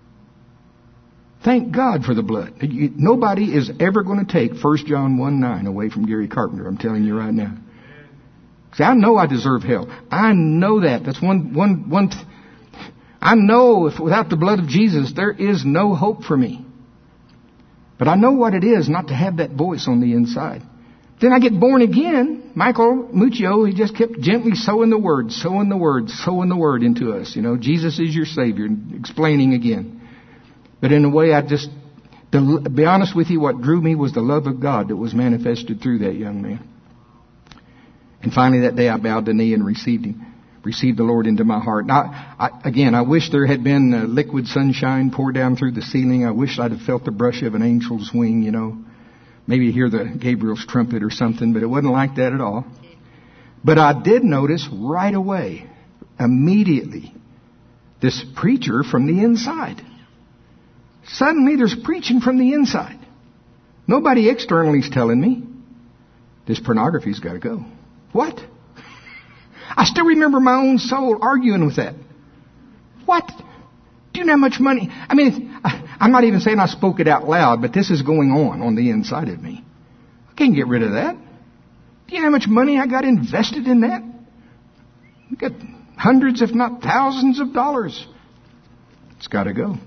[SPEAKER 1] Thank God for the blood. Nobody is ever going to take First John one nine away from Gary Carpenter. I'm telling you right now. See, I know I deserve hell. I know that. That's one, one, one. Th- I know if without the blood of Jesus, there is no hope for me. But I know what it is not to have that voice on the inside. Then I get born again. Michael Muccio, he just kept gently sowing the word, sowing the word, sowing the word into us. You know, Jesus is your Savior, explaining again. But in a way, I just, to be honest with you, what drew me was the love of God that was manifested through that young man. And finally that day I bowed the knee and received Him, received the Lord into my heart. Now, I, again, I wish there had been uh, liquid sunshine poured down through the ceiling. I wish I'd have felt the brush of an angel's wing, you know. Maybe hear the Gabriel's trumpet or something, but it wasn't like that at all. But I did notice right away, immediately, this preacher from the inside. Suddenly there's preaching from the inside. Nobody externally is telling me this pornography's got to go. What? I still remember my own soul arguing with that. What? Do you know how much money? I mean, I, I'm not even saying I spoke it out loud, but this is going on on the inside of me. I can't get rid of that. Do you know how much money I got invested in that? I got hundreds, if not thousands of dollars. It's got to go.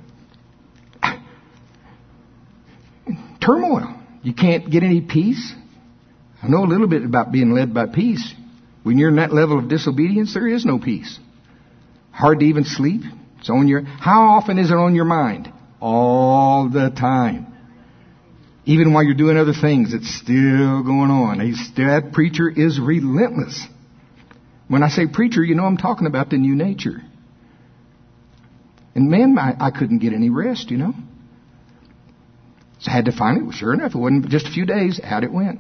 [SPEAKER 1] Turmoil. You can't get any peace. I know a little bit about being led by peace. When you're in that level of disobedience, there is no peace. Hard to even sleep. It's on your, how often is it on your mind? All the time. Even while you're doing other things, it's still going on. He's, that preacher is relentless. When I say preacher, you know I'm talking about the new nature. And man, I, I couldn't get any rest, you know. So I had to find it. Well, sure enough, it wasn't just a few days. Out it went.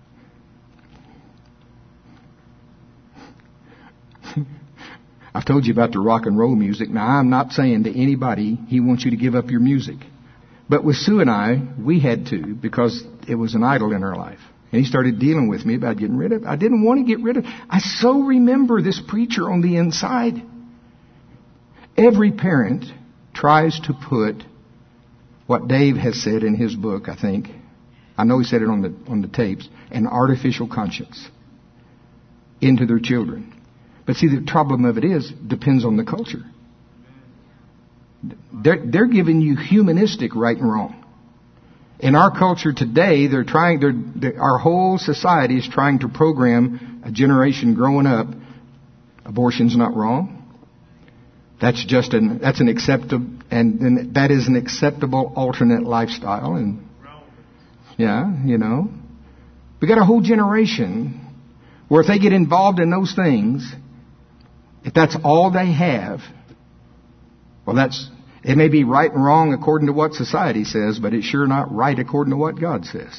[SPEAKER 1] I've told you about the rock and roll music. Now, I'm not saying to anybody he wants you to give up your music. But with Sue and I, we had to because it was an idol in our life. And he started dealing with me about getting rid of it. I didn't want to get rid of it. I so remember this preacher on the inside. Every parent tries to put what Dave has said in his book, I think. I know he said it on the on the tapes. An artificial conscience into their children. But see, the problem of it is, depends on the culture. They're, they're giving you humanistic right and wrong. In our culture today, they're trying. They're, they're, our whole society is trying to program a generation growing up. Abortion's not wrong. That's just an that's an acceptable and, and that is an acceptable alternate lifestyle. And yeah, you know, we got a whole generation where if they get involved in those things, if that's all they have, well, that's it may be right and wrong according to what society says, but it's sure not right according to what God says.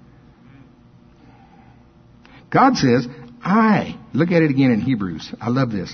[SPEAKER 1] God says, I, look at it again in Hebrews. I love this.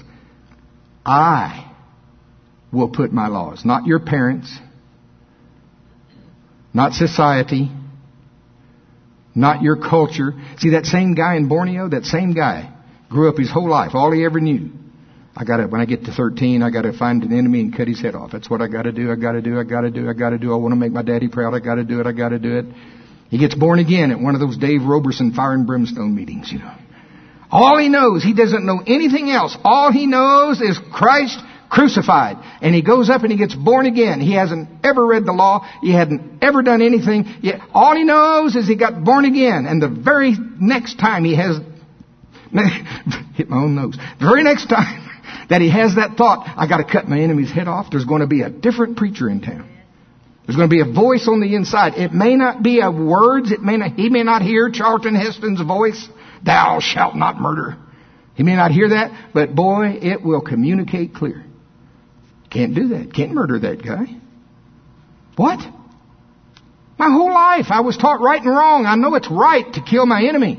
[SPEAKER 1] I will put my laws, not your parents, not society, not your culture. See, that same guy in Borneo, that same guy grew up his whole life. All he ever knew, I got to, when I get to thirteen, I got to find an enemy and cut his head off. That's what I got to do. I got to do. I got to do. I got to do. I want to make my daddy proud. I got to do it. I got to do it. He gets born again at one of those Dave Roberson fire and brimstone meetings, you know. All he knows, he doesn't know anything else. All he knows is Christ crucified. And he goes up and he gets born again. He hasn't ever read the law. He hadn't ever done anything. Yet all he knows is he got born again. And the very next time he has, hit my own nose. The very next time that he has that thought, I got to cut my enemy's head off, there's going to be a different preacher in town. There's going to be a voice on the inside. It may not be a words. It may not, he may not hear Charlton Heston's voice. Thou shalt not murder. He may not hear that, but boy, it will communicate clear. Can't do that. Can't murder that guy. What? My whole life I was taught right and wrong. I know it's right to kill my enemy.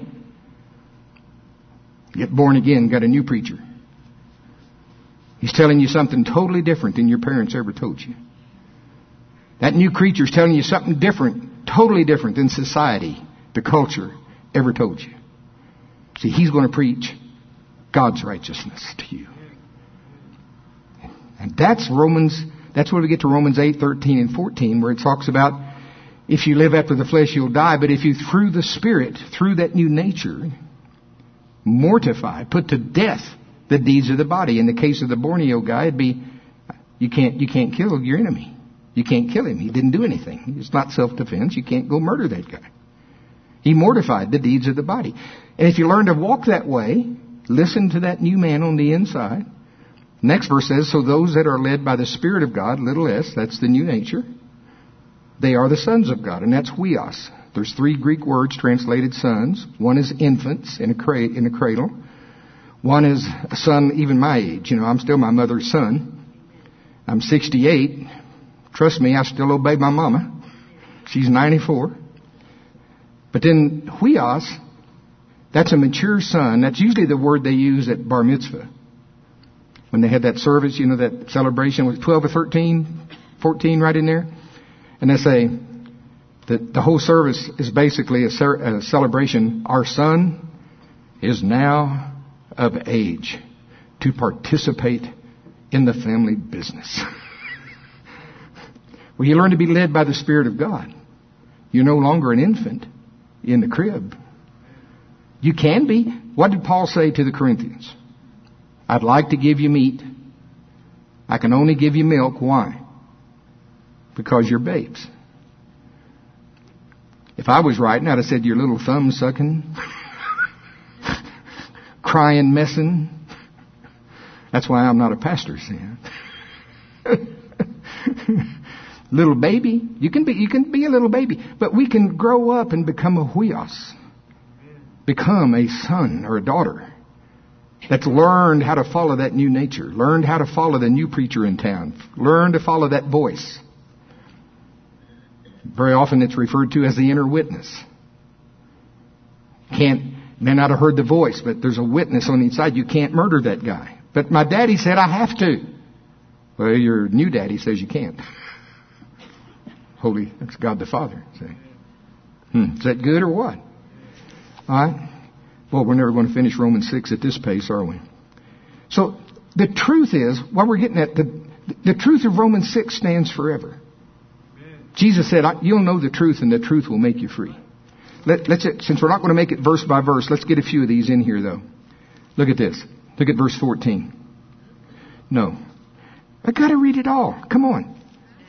[SPEAKER 1] Get born again, got a new preacher. He's telling you something totally different than your parents ever told you. That new creature's telling you something different, totally different than society, the culture, ever told you. See, he's going to preach God's righteousness to you. And that's Romans, that's where we get to Romans eight, thirteen, and fourteen, where it talks about if you live after the flesh, you'll die. But if you, through the Spirit, through that new nature, mortify, put to death the deeds of the body. In the case of the Borneo guy, it'd be, you can't, you can't kill your enemy. You can't kill him. He didn't do anything. It's not self-defense. You can't go murder that guy. He mortified the deeds of the body. And if you learn to walk that way, listen to that new man on the inside. Next verse says, so those that are led by the Spirit of God, little s, that's the new nature, they are the sons of God. And that's huios. There's three Greek words translated sons. One is infants in a, cra- in a cradle. One is a son even my age. You know, I'm still my mother's son. I'm sixty-eight. Trust me, I still obey my mama. She's ninety-four. But then huios, that's a mature son. That's usually the word they use at bar mitzvah. When they had that service, you know, that celebration was twelve or thirteen, fourteen right in there. And they say that the whole service is basically a, cer- a celebration. Our son is now of age to participate in the family business. Well, you learn to be led by the Spirit of God. You're no longer an infant in the crib. You can be. What did Paul say to the Corinthians? I'd like to give you meat. I can only give you milk. Why? Because you're babes. If I was writing, I'd have said you're little thumb sucking, crying, messing. That's why I'm not a pastor, Sam. Little baby. You can be, you can be a little baby. But we can grow up and become a huios. Become a son or a daughter that's learned how to follow that new nature. Learned how to follow the new preacher in town. Learn to follow that voice. Very often it's referred to as the inner witness. Can't, may not have heard the voice, but there's a witness on the inside. You can't murder that guy. But my daddy said I have to. Well, your new daddy says you can't. Holy, that's God the Father. Say, hmm, is that good or what? All right. Well, we're never going to finish Romans six at this pace, are we? So the truth is, what we're getting at, the, the truth of Romans six stands forever. Jesus said, you'll know the truth and the truth will make you free. Let, let's, since we're not going to make it verse by verse, let's get a few of these in here though. Look at this. Look at verse fourteen. No. I got to read it all. Come on.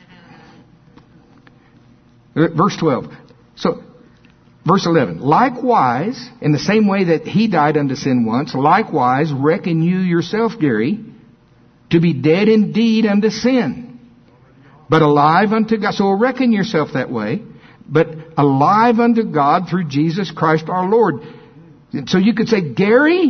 [SPEAKER 1] Verse twelve. So, verse eleven. Likewise, in the same way that he died unto sin once, likewise reckon you yourself, Gary, to be dead indeed unto sin, but alive unto God. So reckon yourself that way, but alive unto God through Jesus Christ our Lord. So you could say, Gary,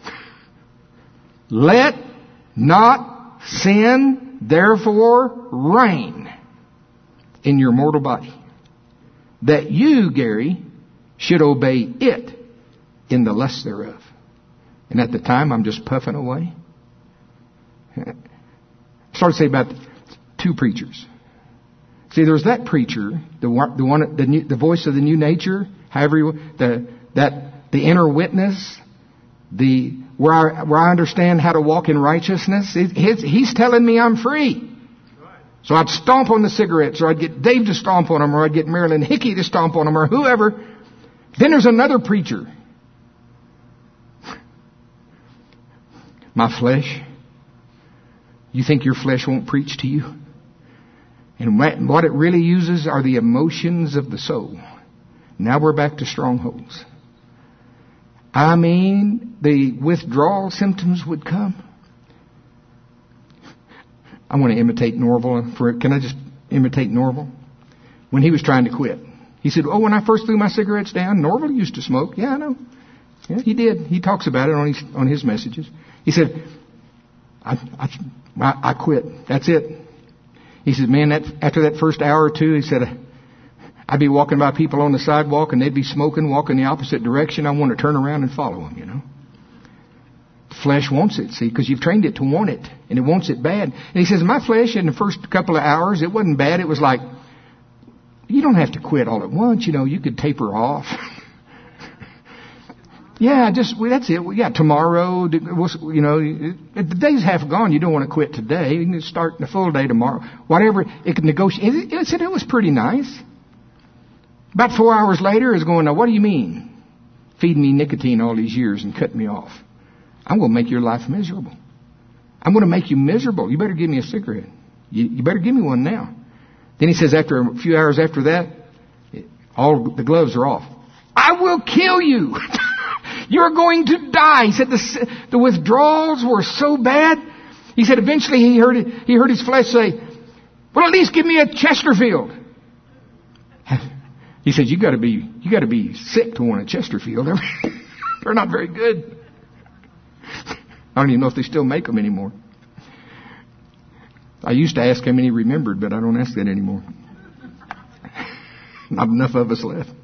[SPEAKER 1] let not sin therefore reign in your mortal body, that you, Gary, should obey it in the lust thereof. And at the time, I'm just puffing away. I started to say about two preachers. See, there's that preacher, the one, the one, the, new, the voice of the new nature, however you, the that the inner witness, the where I where I understand how to walk in righteousness. It, his, he's telling me I'm free. So I'd stomp on the cigarettes, or I'd get Dave to stomp on them, or I'd get Marilyn Hickey to stomp on them, or whoever. Then there's another preacher. My flesh. You think your flesh won't preach to you? And what it really uses are the emotions of the soul. Now we're back to strongholds. I mean, the withdrawal symptoms would come. I want to imitate Norval. For, can I just imitate Norval? When he was trying to quit. He said, oh, when I first threw my cigarettes down, Norval used to smoke. Yeah, I know. Yeah, he did. He talks about it on his, on his messages. He said, I, I, I quit. That's it. He said, man, that, after that first hour or two, he said, I'd be walking by people on the sidewalk and they'd be smoking, walking the opposite direction. I want to turn around and follow them, you know. The flesh wants it, see, because you've trained it to want it, and it wants it bad. And he says, my flesh in the first couple of hours, it wasn't bad. It was like, you don't have to quit all at once, you know, you could taper off. Yeah, just, well, that's it. Well, yeah, tomorrow, you know, if the day's half gone, you don't want to quit today. You can start the full day tomorrow. Whatever, it can negotiate. It, it said it was pretty nice. About four hours later, it's going, now what do you mean? Feeding me nicotine all these years and cutting me off. I'm going to make your life miserable. I'm going to make you miserable. You better give me a cigarette. You, you better give me one now. Then he says after a few hours after that, all the gloves are off. I will kill you. You're going to die. He said the, the withdrawals were so bad. He said eventually he heard it, he heard his flesh say, well, at least give me a Chesterfield. He said, you got to be you got to be sick to want a Chesterfield. They're not very good. I don't even know if they still make them anymore. I used to ask how many remembered, but I don't ask that anymore. Not enough of us left.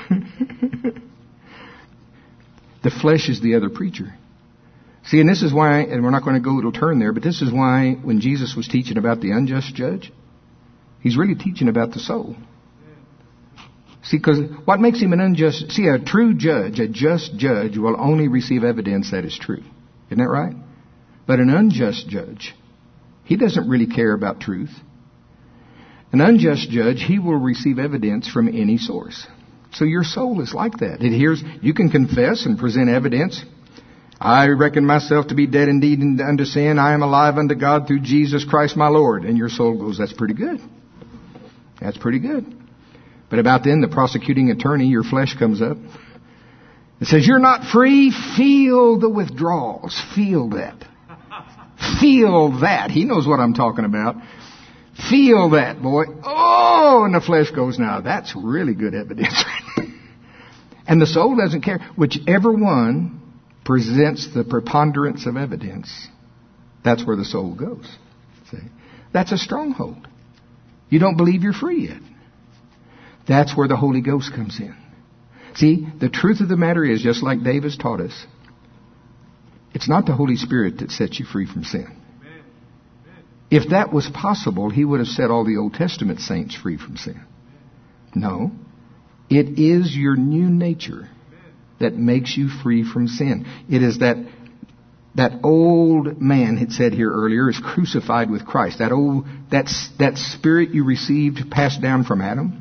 [SPEAKER 1] The flesh is the other preacher. See, and this is why, and we're not going to go, it'll turn there, but this is why when Jesus was teaching about the unjust judge, he's really teaching about the soul. See, because what makes him an unjust, see, a true judge, a just judge will only receive evidence that is true. Isn't that right? But an unjust judge, he doesn't really care about truth. An unjust judge, he will receive evidence from any source. So your soul is like that. It hears, you can confess and present evidence. I reckon myself to be dead indeed unto sin. I am alive unto God through Jesus Christ my Lord. And your soul goes, that's pretty good. That's pretty good. But about then, the prosecuting attorney, your flesh comes up. It says, you're not free. Feel the withdrawals. Feel that. Feel that. He knows what I'm talking about. Feel that, boy. Oh, and the flesh goes, now that's really good evidence. And the soul doesn't care. Whichever one presents the preponderance of evidence, that's where the soul goes. See? That's a stronghold. You don't believe you're free yet. That's where the Holy Ghost comes in. See, the truth of the matter is, just like Dave has taught us, it's not the Holy Spirit that sets you free from sin. If that was possible, he would have set all the Old Testament saints free from sin. No. It is your new nature that makes you free from sin. It is that that old man had said here earlier is crucified with Christ. That old that, that spirit you received passed down from Adam.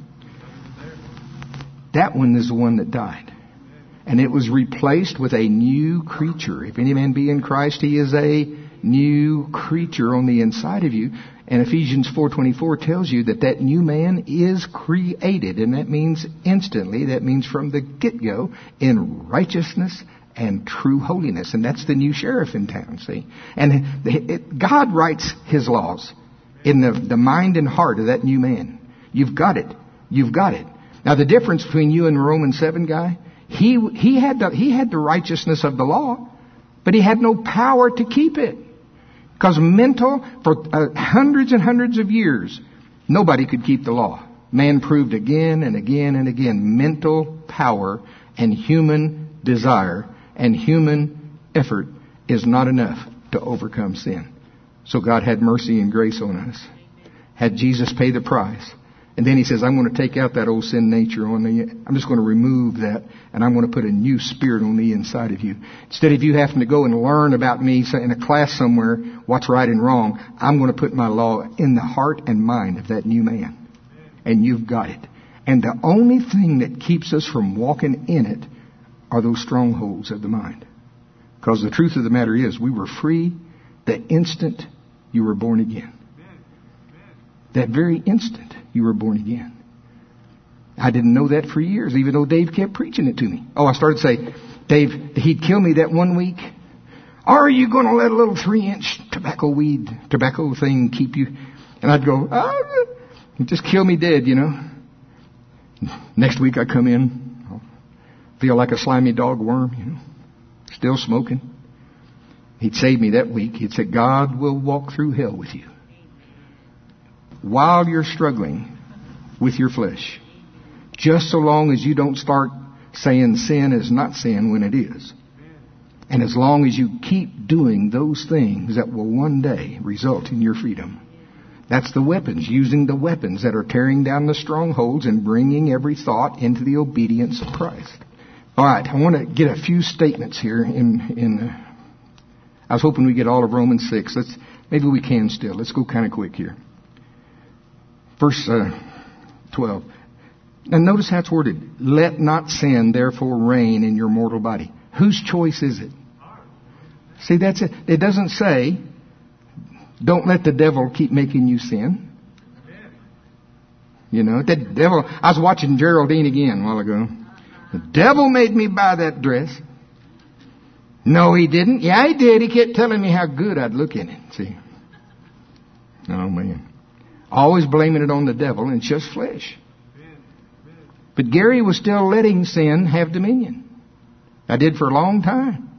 [SPEAKER 1] That one is the one that died. And it was replaced with a new creature. If any man be in Christ, he is a new creature on the inside of you. And Ephesians four twenty-four tells you that that new man is created. And that means instantly, that means from the get-go, in righteousness and true holiness. And that's the new sheriff in town, see. And it, God writes his laws in the, the mind and heart of that new man. You've got it. You've got it. Now the difference between you and the Romans seven guy, he, he had the, he had the righteousness of the law, but he had no power to keep it. Because mental, for uh, hundreds and hundreds of years, nobody could keep the law. Man proved again and again and again mental power and human desire and human effort is not enough to overcome sin. So God had mercy and grace on us. Had Jesus pay the price. And then he says, I'm going to take out that old sin nature on the, I'm just going to remove that, and I'm going to put a new spirit on the inside of you. Instead of you having to go and learn about me in a class somewhere, what's right and wrong, I'm going to put my law in the heart and mind of that new man. And you've got it. And the only thing that keeps us from walking in it are those strongholds of the mind. Because the truth of the matter is, we were free the instant you were born again. That very instant you were born again. I didn't know that for years, even though Dave kept preaching it to me. Oh, I started to say, Dave, he'd kill me that one week. Are you going to let a little three-inch tobacco weed, tobacco thing keep you? And I'd go, oh, just kill me dead, you know. Next week I come in, I'll feel like a slimy dog worm, you know, still smoking. He'd save me that week. He'd say, God will walk through hell with you while you're struggling with your flesh. Just so long as you don't start saying sin is not sin when it is. And as long as you keep doing those things that will one day result in your freedom. That's the weapons, using the weapons that are tearing down the strongholds and bringing every thought into the obedience of Christ. All right, I want to get a few statements here. In, in uh, I was hoping we get all of Romans six. Let's maybe we can still. Let's go kind of quick here. Verse uh, twelve. Now notice how it's worded. Let not sin therefore reign in your mortal body. Whose choice is it? See, that's it. It doesn't say, don't let the devil keep making you sin. You know, the devil, I was watching Geraldine again a while ago. The devil made me buy that dress. No, he didn't. Yeah, he did. He kept telling me how good I'd look in it. See? Oh, man. Always blaming it on the devil, and it's just flesh. But Gary was still letting sin have dominion. I did for a long time.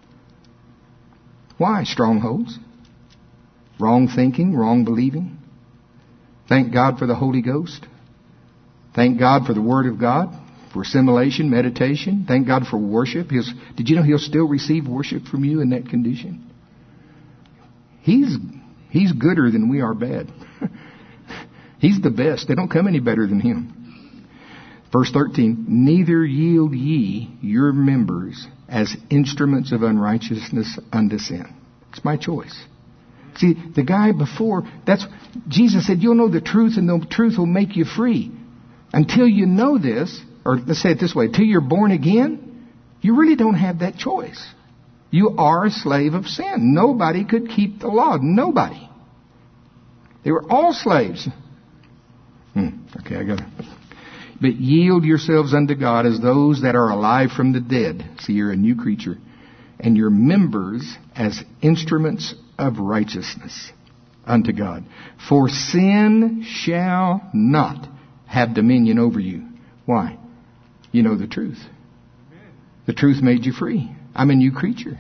[SPEAKER 1] Why? Strongholds. Wrong thinking, wrong believing. Thank God for the Holy Ghost. Thank God for the Word of God, for assimilation, meditation. Thank God for worship. He'll, did you know He'll still receive worship from you in that condition? He's, he's gooder than we are bad. He's the best. They don't come any better than Him. Verse thirteen, neither yield ye your members as instruments of unrighteousness unto sin. It's my choice. See, the guy before, that's, Jesus said, you'll know the truth and the truth will make you free. Until you know this, or let's say it this way, until you're born again, you really don't have that choice. You are a slave of sin. Nobody could keep the law. Nobody. They were all slaves. Hmm, okay, I got it. But yield yourselves unto God as those that are alive from the dead. See, you're a new creature. And your members as instruments of righteousness unto God. For sin shall not have dominion over you. Why? You know the truth. The truth made you free. I'm a new creature.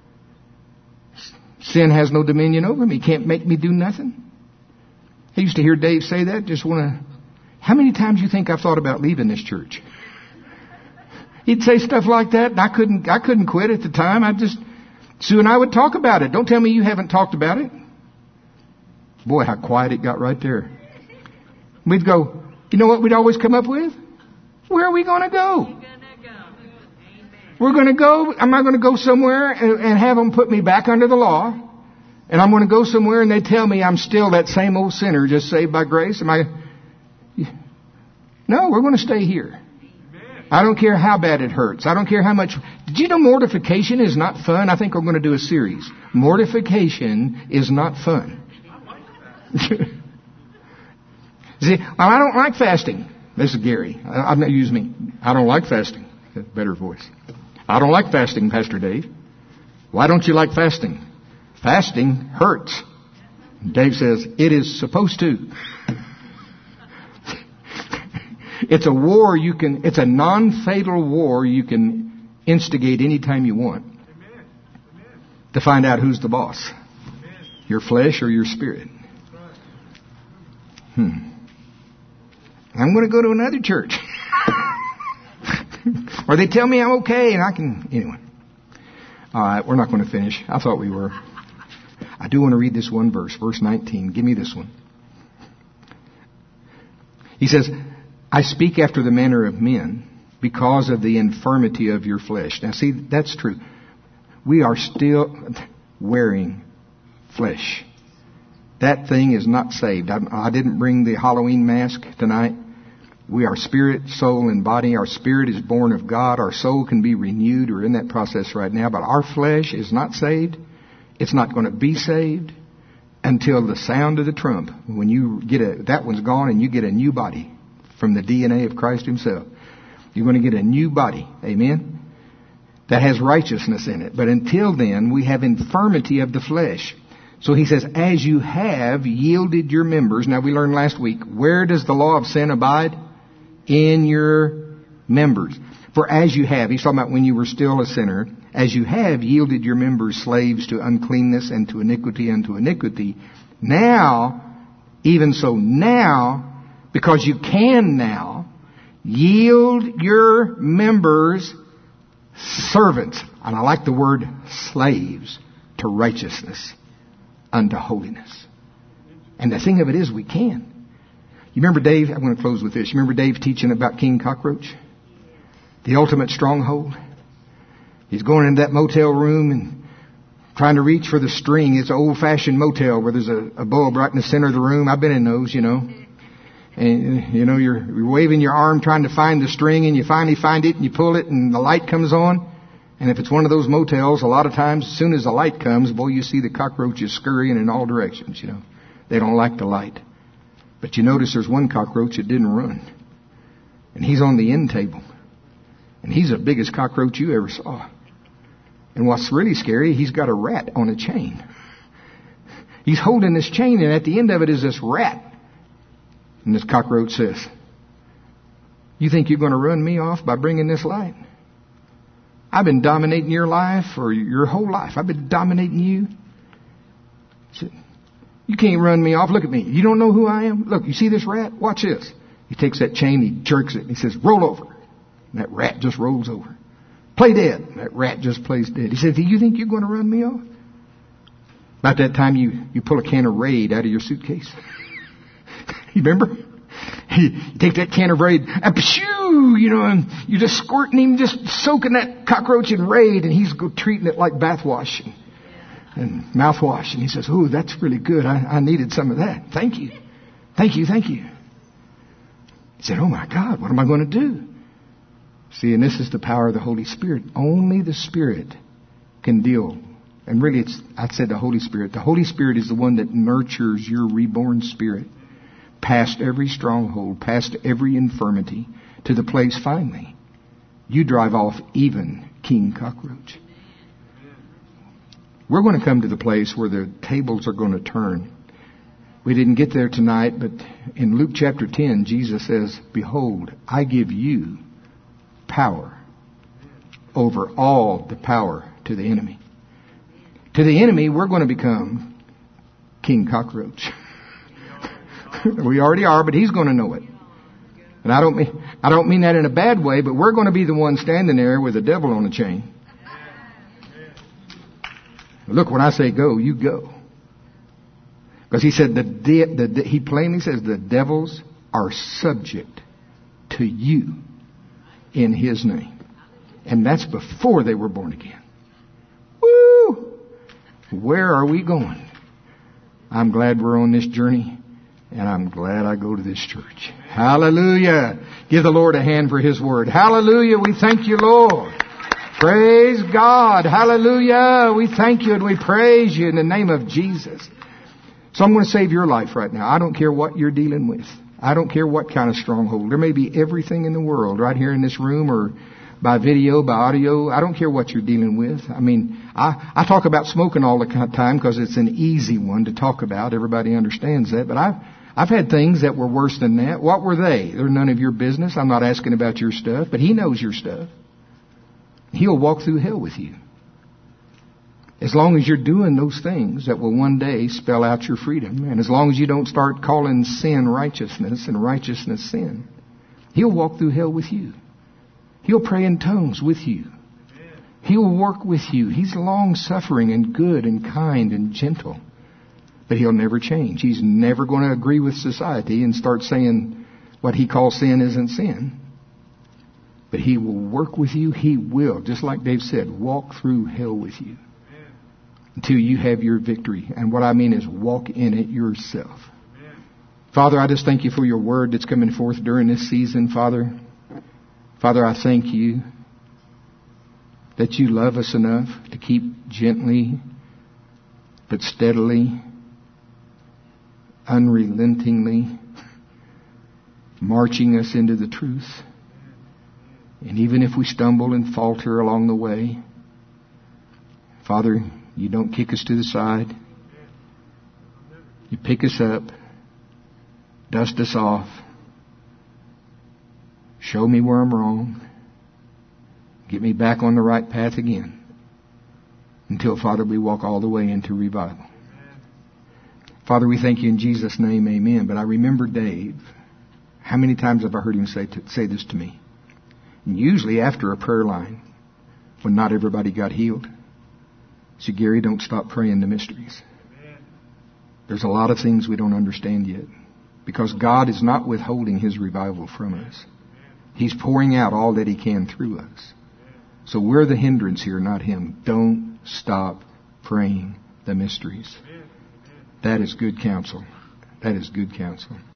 [SPEAKER 1] Sin has no dominion over me. Can't make me do nothing. I used to hear Dave say that. Just want to... How many times do you think I've thought about leaving this church? He'd say stuff like that, and I couldn't, I couldn't quit at the time. I just... Sue and I would talk about it. Don't tell me you haven't talked about it. Boy, how quiet it got right there. We'd go, you know what we'd always come up with? Where are we going to go? We're going to go, am I going to go somewhere and, and have them put me back under the law? And I'm going to go somewhere and they tell me I'm still that same old sinner just saved by grace? Am I... No, we're going to stay here. I don't care how bad it hurts. I don't care how much... Did you know mortification is not fun? I think we're going to do a series. Mortification is not fun. See, well, I don't like fasting. This is Gary. I'm not using me. I don't like fasting. Better voice. I don't like fasting, Pastor Dave. Why don't you like fasting? Fasting hurts. Dave says, it is supposed to. It's a war you can, it's a non-fatal war you can instigate anytime you want. Amen. To find out who's the boss. Amen. Your flesh or your spirit. Hmm. I'm going to go to another church. Or they tell me I'm okay and I can, anyway. All right, we're not going to finish. I thought we were. I do want to read this one verse, verse nineteen. Give me this one. He says, I speak after the manner of men because of the infirmity of your flesh. Now see, that's true. We are still wearing flesh. That thing is not saved. I, I didn't bring the Halloween mask tonight. We are spirit, soul, and body. Our spirit is born of God. Our soul can be renewed. We're in that process right now. But our flesh is not saved. It's not going to be saved until the sound of the trump. When you get a, that one's gone and you get a new body from the D N A of Christ Himself. You're going to get a new body. Amen? That has righteousness in it. But until then, we have infirmity of the flesh. So He says, as you have yielded your members. Now we learned last week, where does the law of sin abide? In your members. For as you have, He's talking about when you were still a sinner, as you have yielded your members slaves to uncleanness and to iniquity and to iniquity, now, even so now, because you can now, yield your members servants, and I like the word slaves, to righteousness unto holiness. And the thing of it is, we can. You remember Dave, I'm going to close with this. You remember Dave teaching about King Cockroach? The ultimate stronghold? He's going into that motel room and trying to reach for the string. It's an old-fashioned motel where there's a, a bulb right in the center of the room. I've been in those, you know. And, you know, you're, you're waving your arm trying to find the string, and you finally find it, and you pull it, and the light comes on. And if it's one of those motels, a lot of times, as soon as the light comes, boy, you see the cockroaches scurrying in all directions, you know. They don't like the light. But you notice there's one cockroach that didn't run. And he's on the end table. And he's the biggest cockroach you ever saw. And what's really scary, he's got a rat on a chain. He's holding this chain, and at the end of it is this rat. And this cockroach says, you think you're going to run me off by bringing this light? I've been dominating your life for your whole life. I've been dominating you. He said, you can't run me off. Look at me. You don't know who I am? Look, you see this rat? Watch this. He takes that chain, he jerks it, and he says, roll over. And that rat just rolls over. Play dead. And that rat just plays dead. He said, do you think you're going to run me off? About that time, you, you pull a can of Raid out of your suitcase. You remember? You take that can of Raid, and pshoo, you know, and you're just squirting him, just soaking that cockroach in Raid, and he's go treating it like bathwash and, and mouthwash. And he says, oh, that's really good. I, I needed some of that. Thank you. Thank you, thank you. He said, oh my God, what am I going to do? See, and this is the power of the Holy Spirit. Only the Spirit can deal. And really, it's, I said the Holy Spirit. The Holy Spirit is the one that nurtures your reborn spirit past every stronghold, past every infirmity, to the place finally you drive off even King Cockroach. We're going to come to the place where the tables are going to turn. We didn't get there tonight, but in Luke chapter ten, Jesus says, behold, I give you power over all the power to the enemy. To the enemy, we're going to become King Cockroach. We already are, but he's going to know it. And I don't mean I don't mean that in a bad way, but we're going to be the one standing there with the devil on a chain. Look, when I say go, you go. Because he said the, de- the he plainly says the devils are subject to you in his name. And that's before they were born again. Woo! Where are we going? I'm glad we're on this journey. And I'm glad I go to this church. Hallelujah. Give the Lord a hand for His word. Hallelujah. We thank you, Lord. Praise God. Hallelujah. We thank you and we praise you in the name of Jesus. So I'm going to save your life right now. I don't care what you're dealing with. I don't care what kind of stronghold. There may be everything in the world right here in this room or by video, by audio. I don't care what you're dealing with. I mean, I, I talk about smoking all the time because it's an easy one to talk about. Everybody understands that. But I've, I've had things that were worse than that. What were they? They're none of your business. I'm not asking about your stuff, but He knows your stuff. He'll walk through hell with you. As long as you're doing those things that will one day spell out your freedom. And as long as you don't start calling sin righteousness and righteousness sin, He'll walk through hell with you. He'll pray in tongues with you. He'll work with you. He's long-suffering and good and kind and gentle. But He'll never change. He's never going to agree with society and start saying What he calls sin isn't sin. But he will work with you. He will, just like Dave said, walk through hell with you until you have your victory. And what I mean is walk in it yourself. Father, I just thank you for your word that's coming forth during this season, Father. Father, I thank you that you love us enough to keep gently but steadily, unrelentingly marching us into the truth. And even if we stumble and falter along the way, Father, you don't kick us to the side. You pick us up, dust us off, show me where I'm wrong, get me back on the right path again, until, Father, we walk all the way into revival. Father, we thank you in Jesus' name, amen. But I remember Dave. How many times have I heard him say, to, say this to me? And usually after a prayer line, when not everybody got healed. So, Gary, don't stop praying the mysteries. There's a lot of things we don't understand yet. Because God is not withholding His revival from us. He's pouring out all that He can through us. So we're the hindrance here, not Him. Don't stop praying the mysteries. That is good counsel. That is good counsel.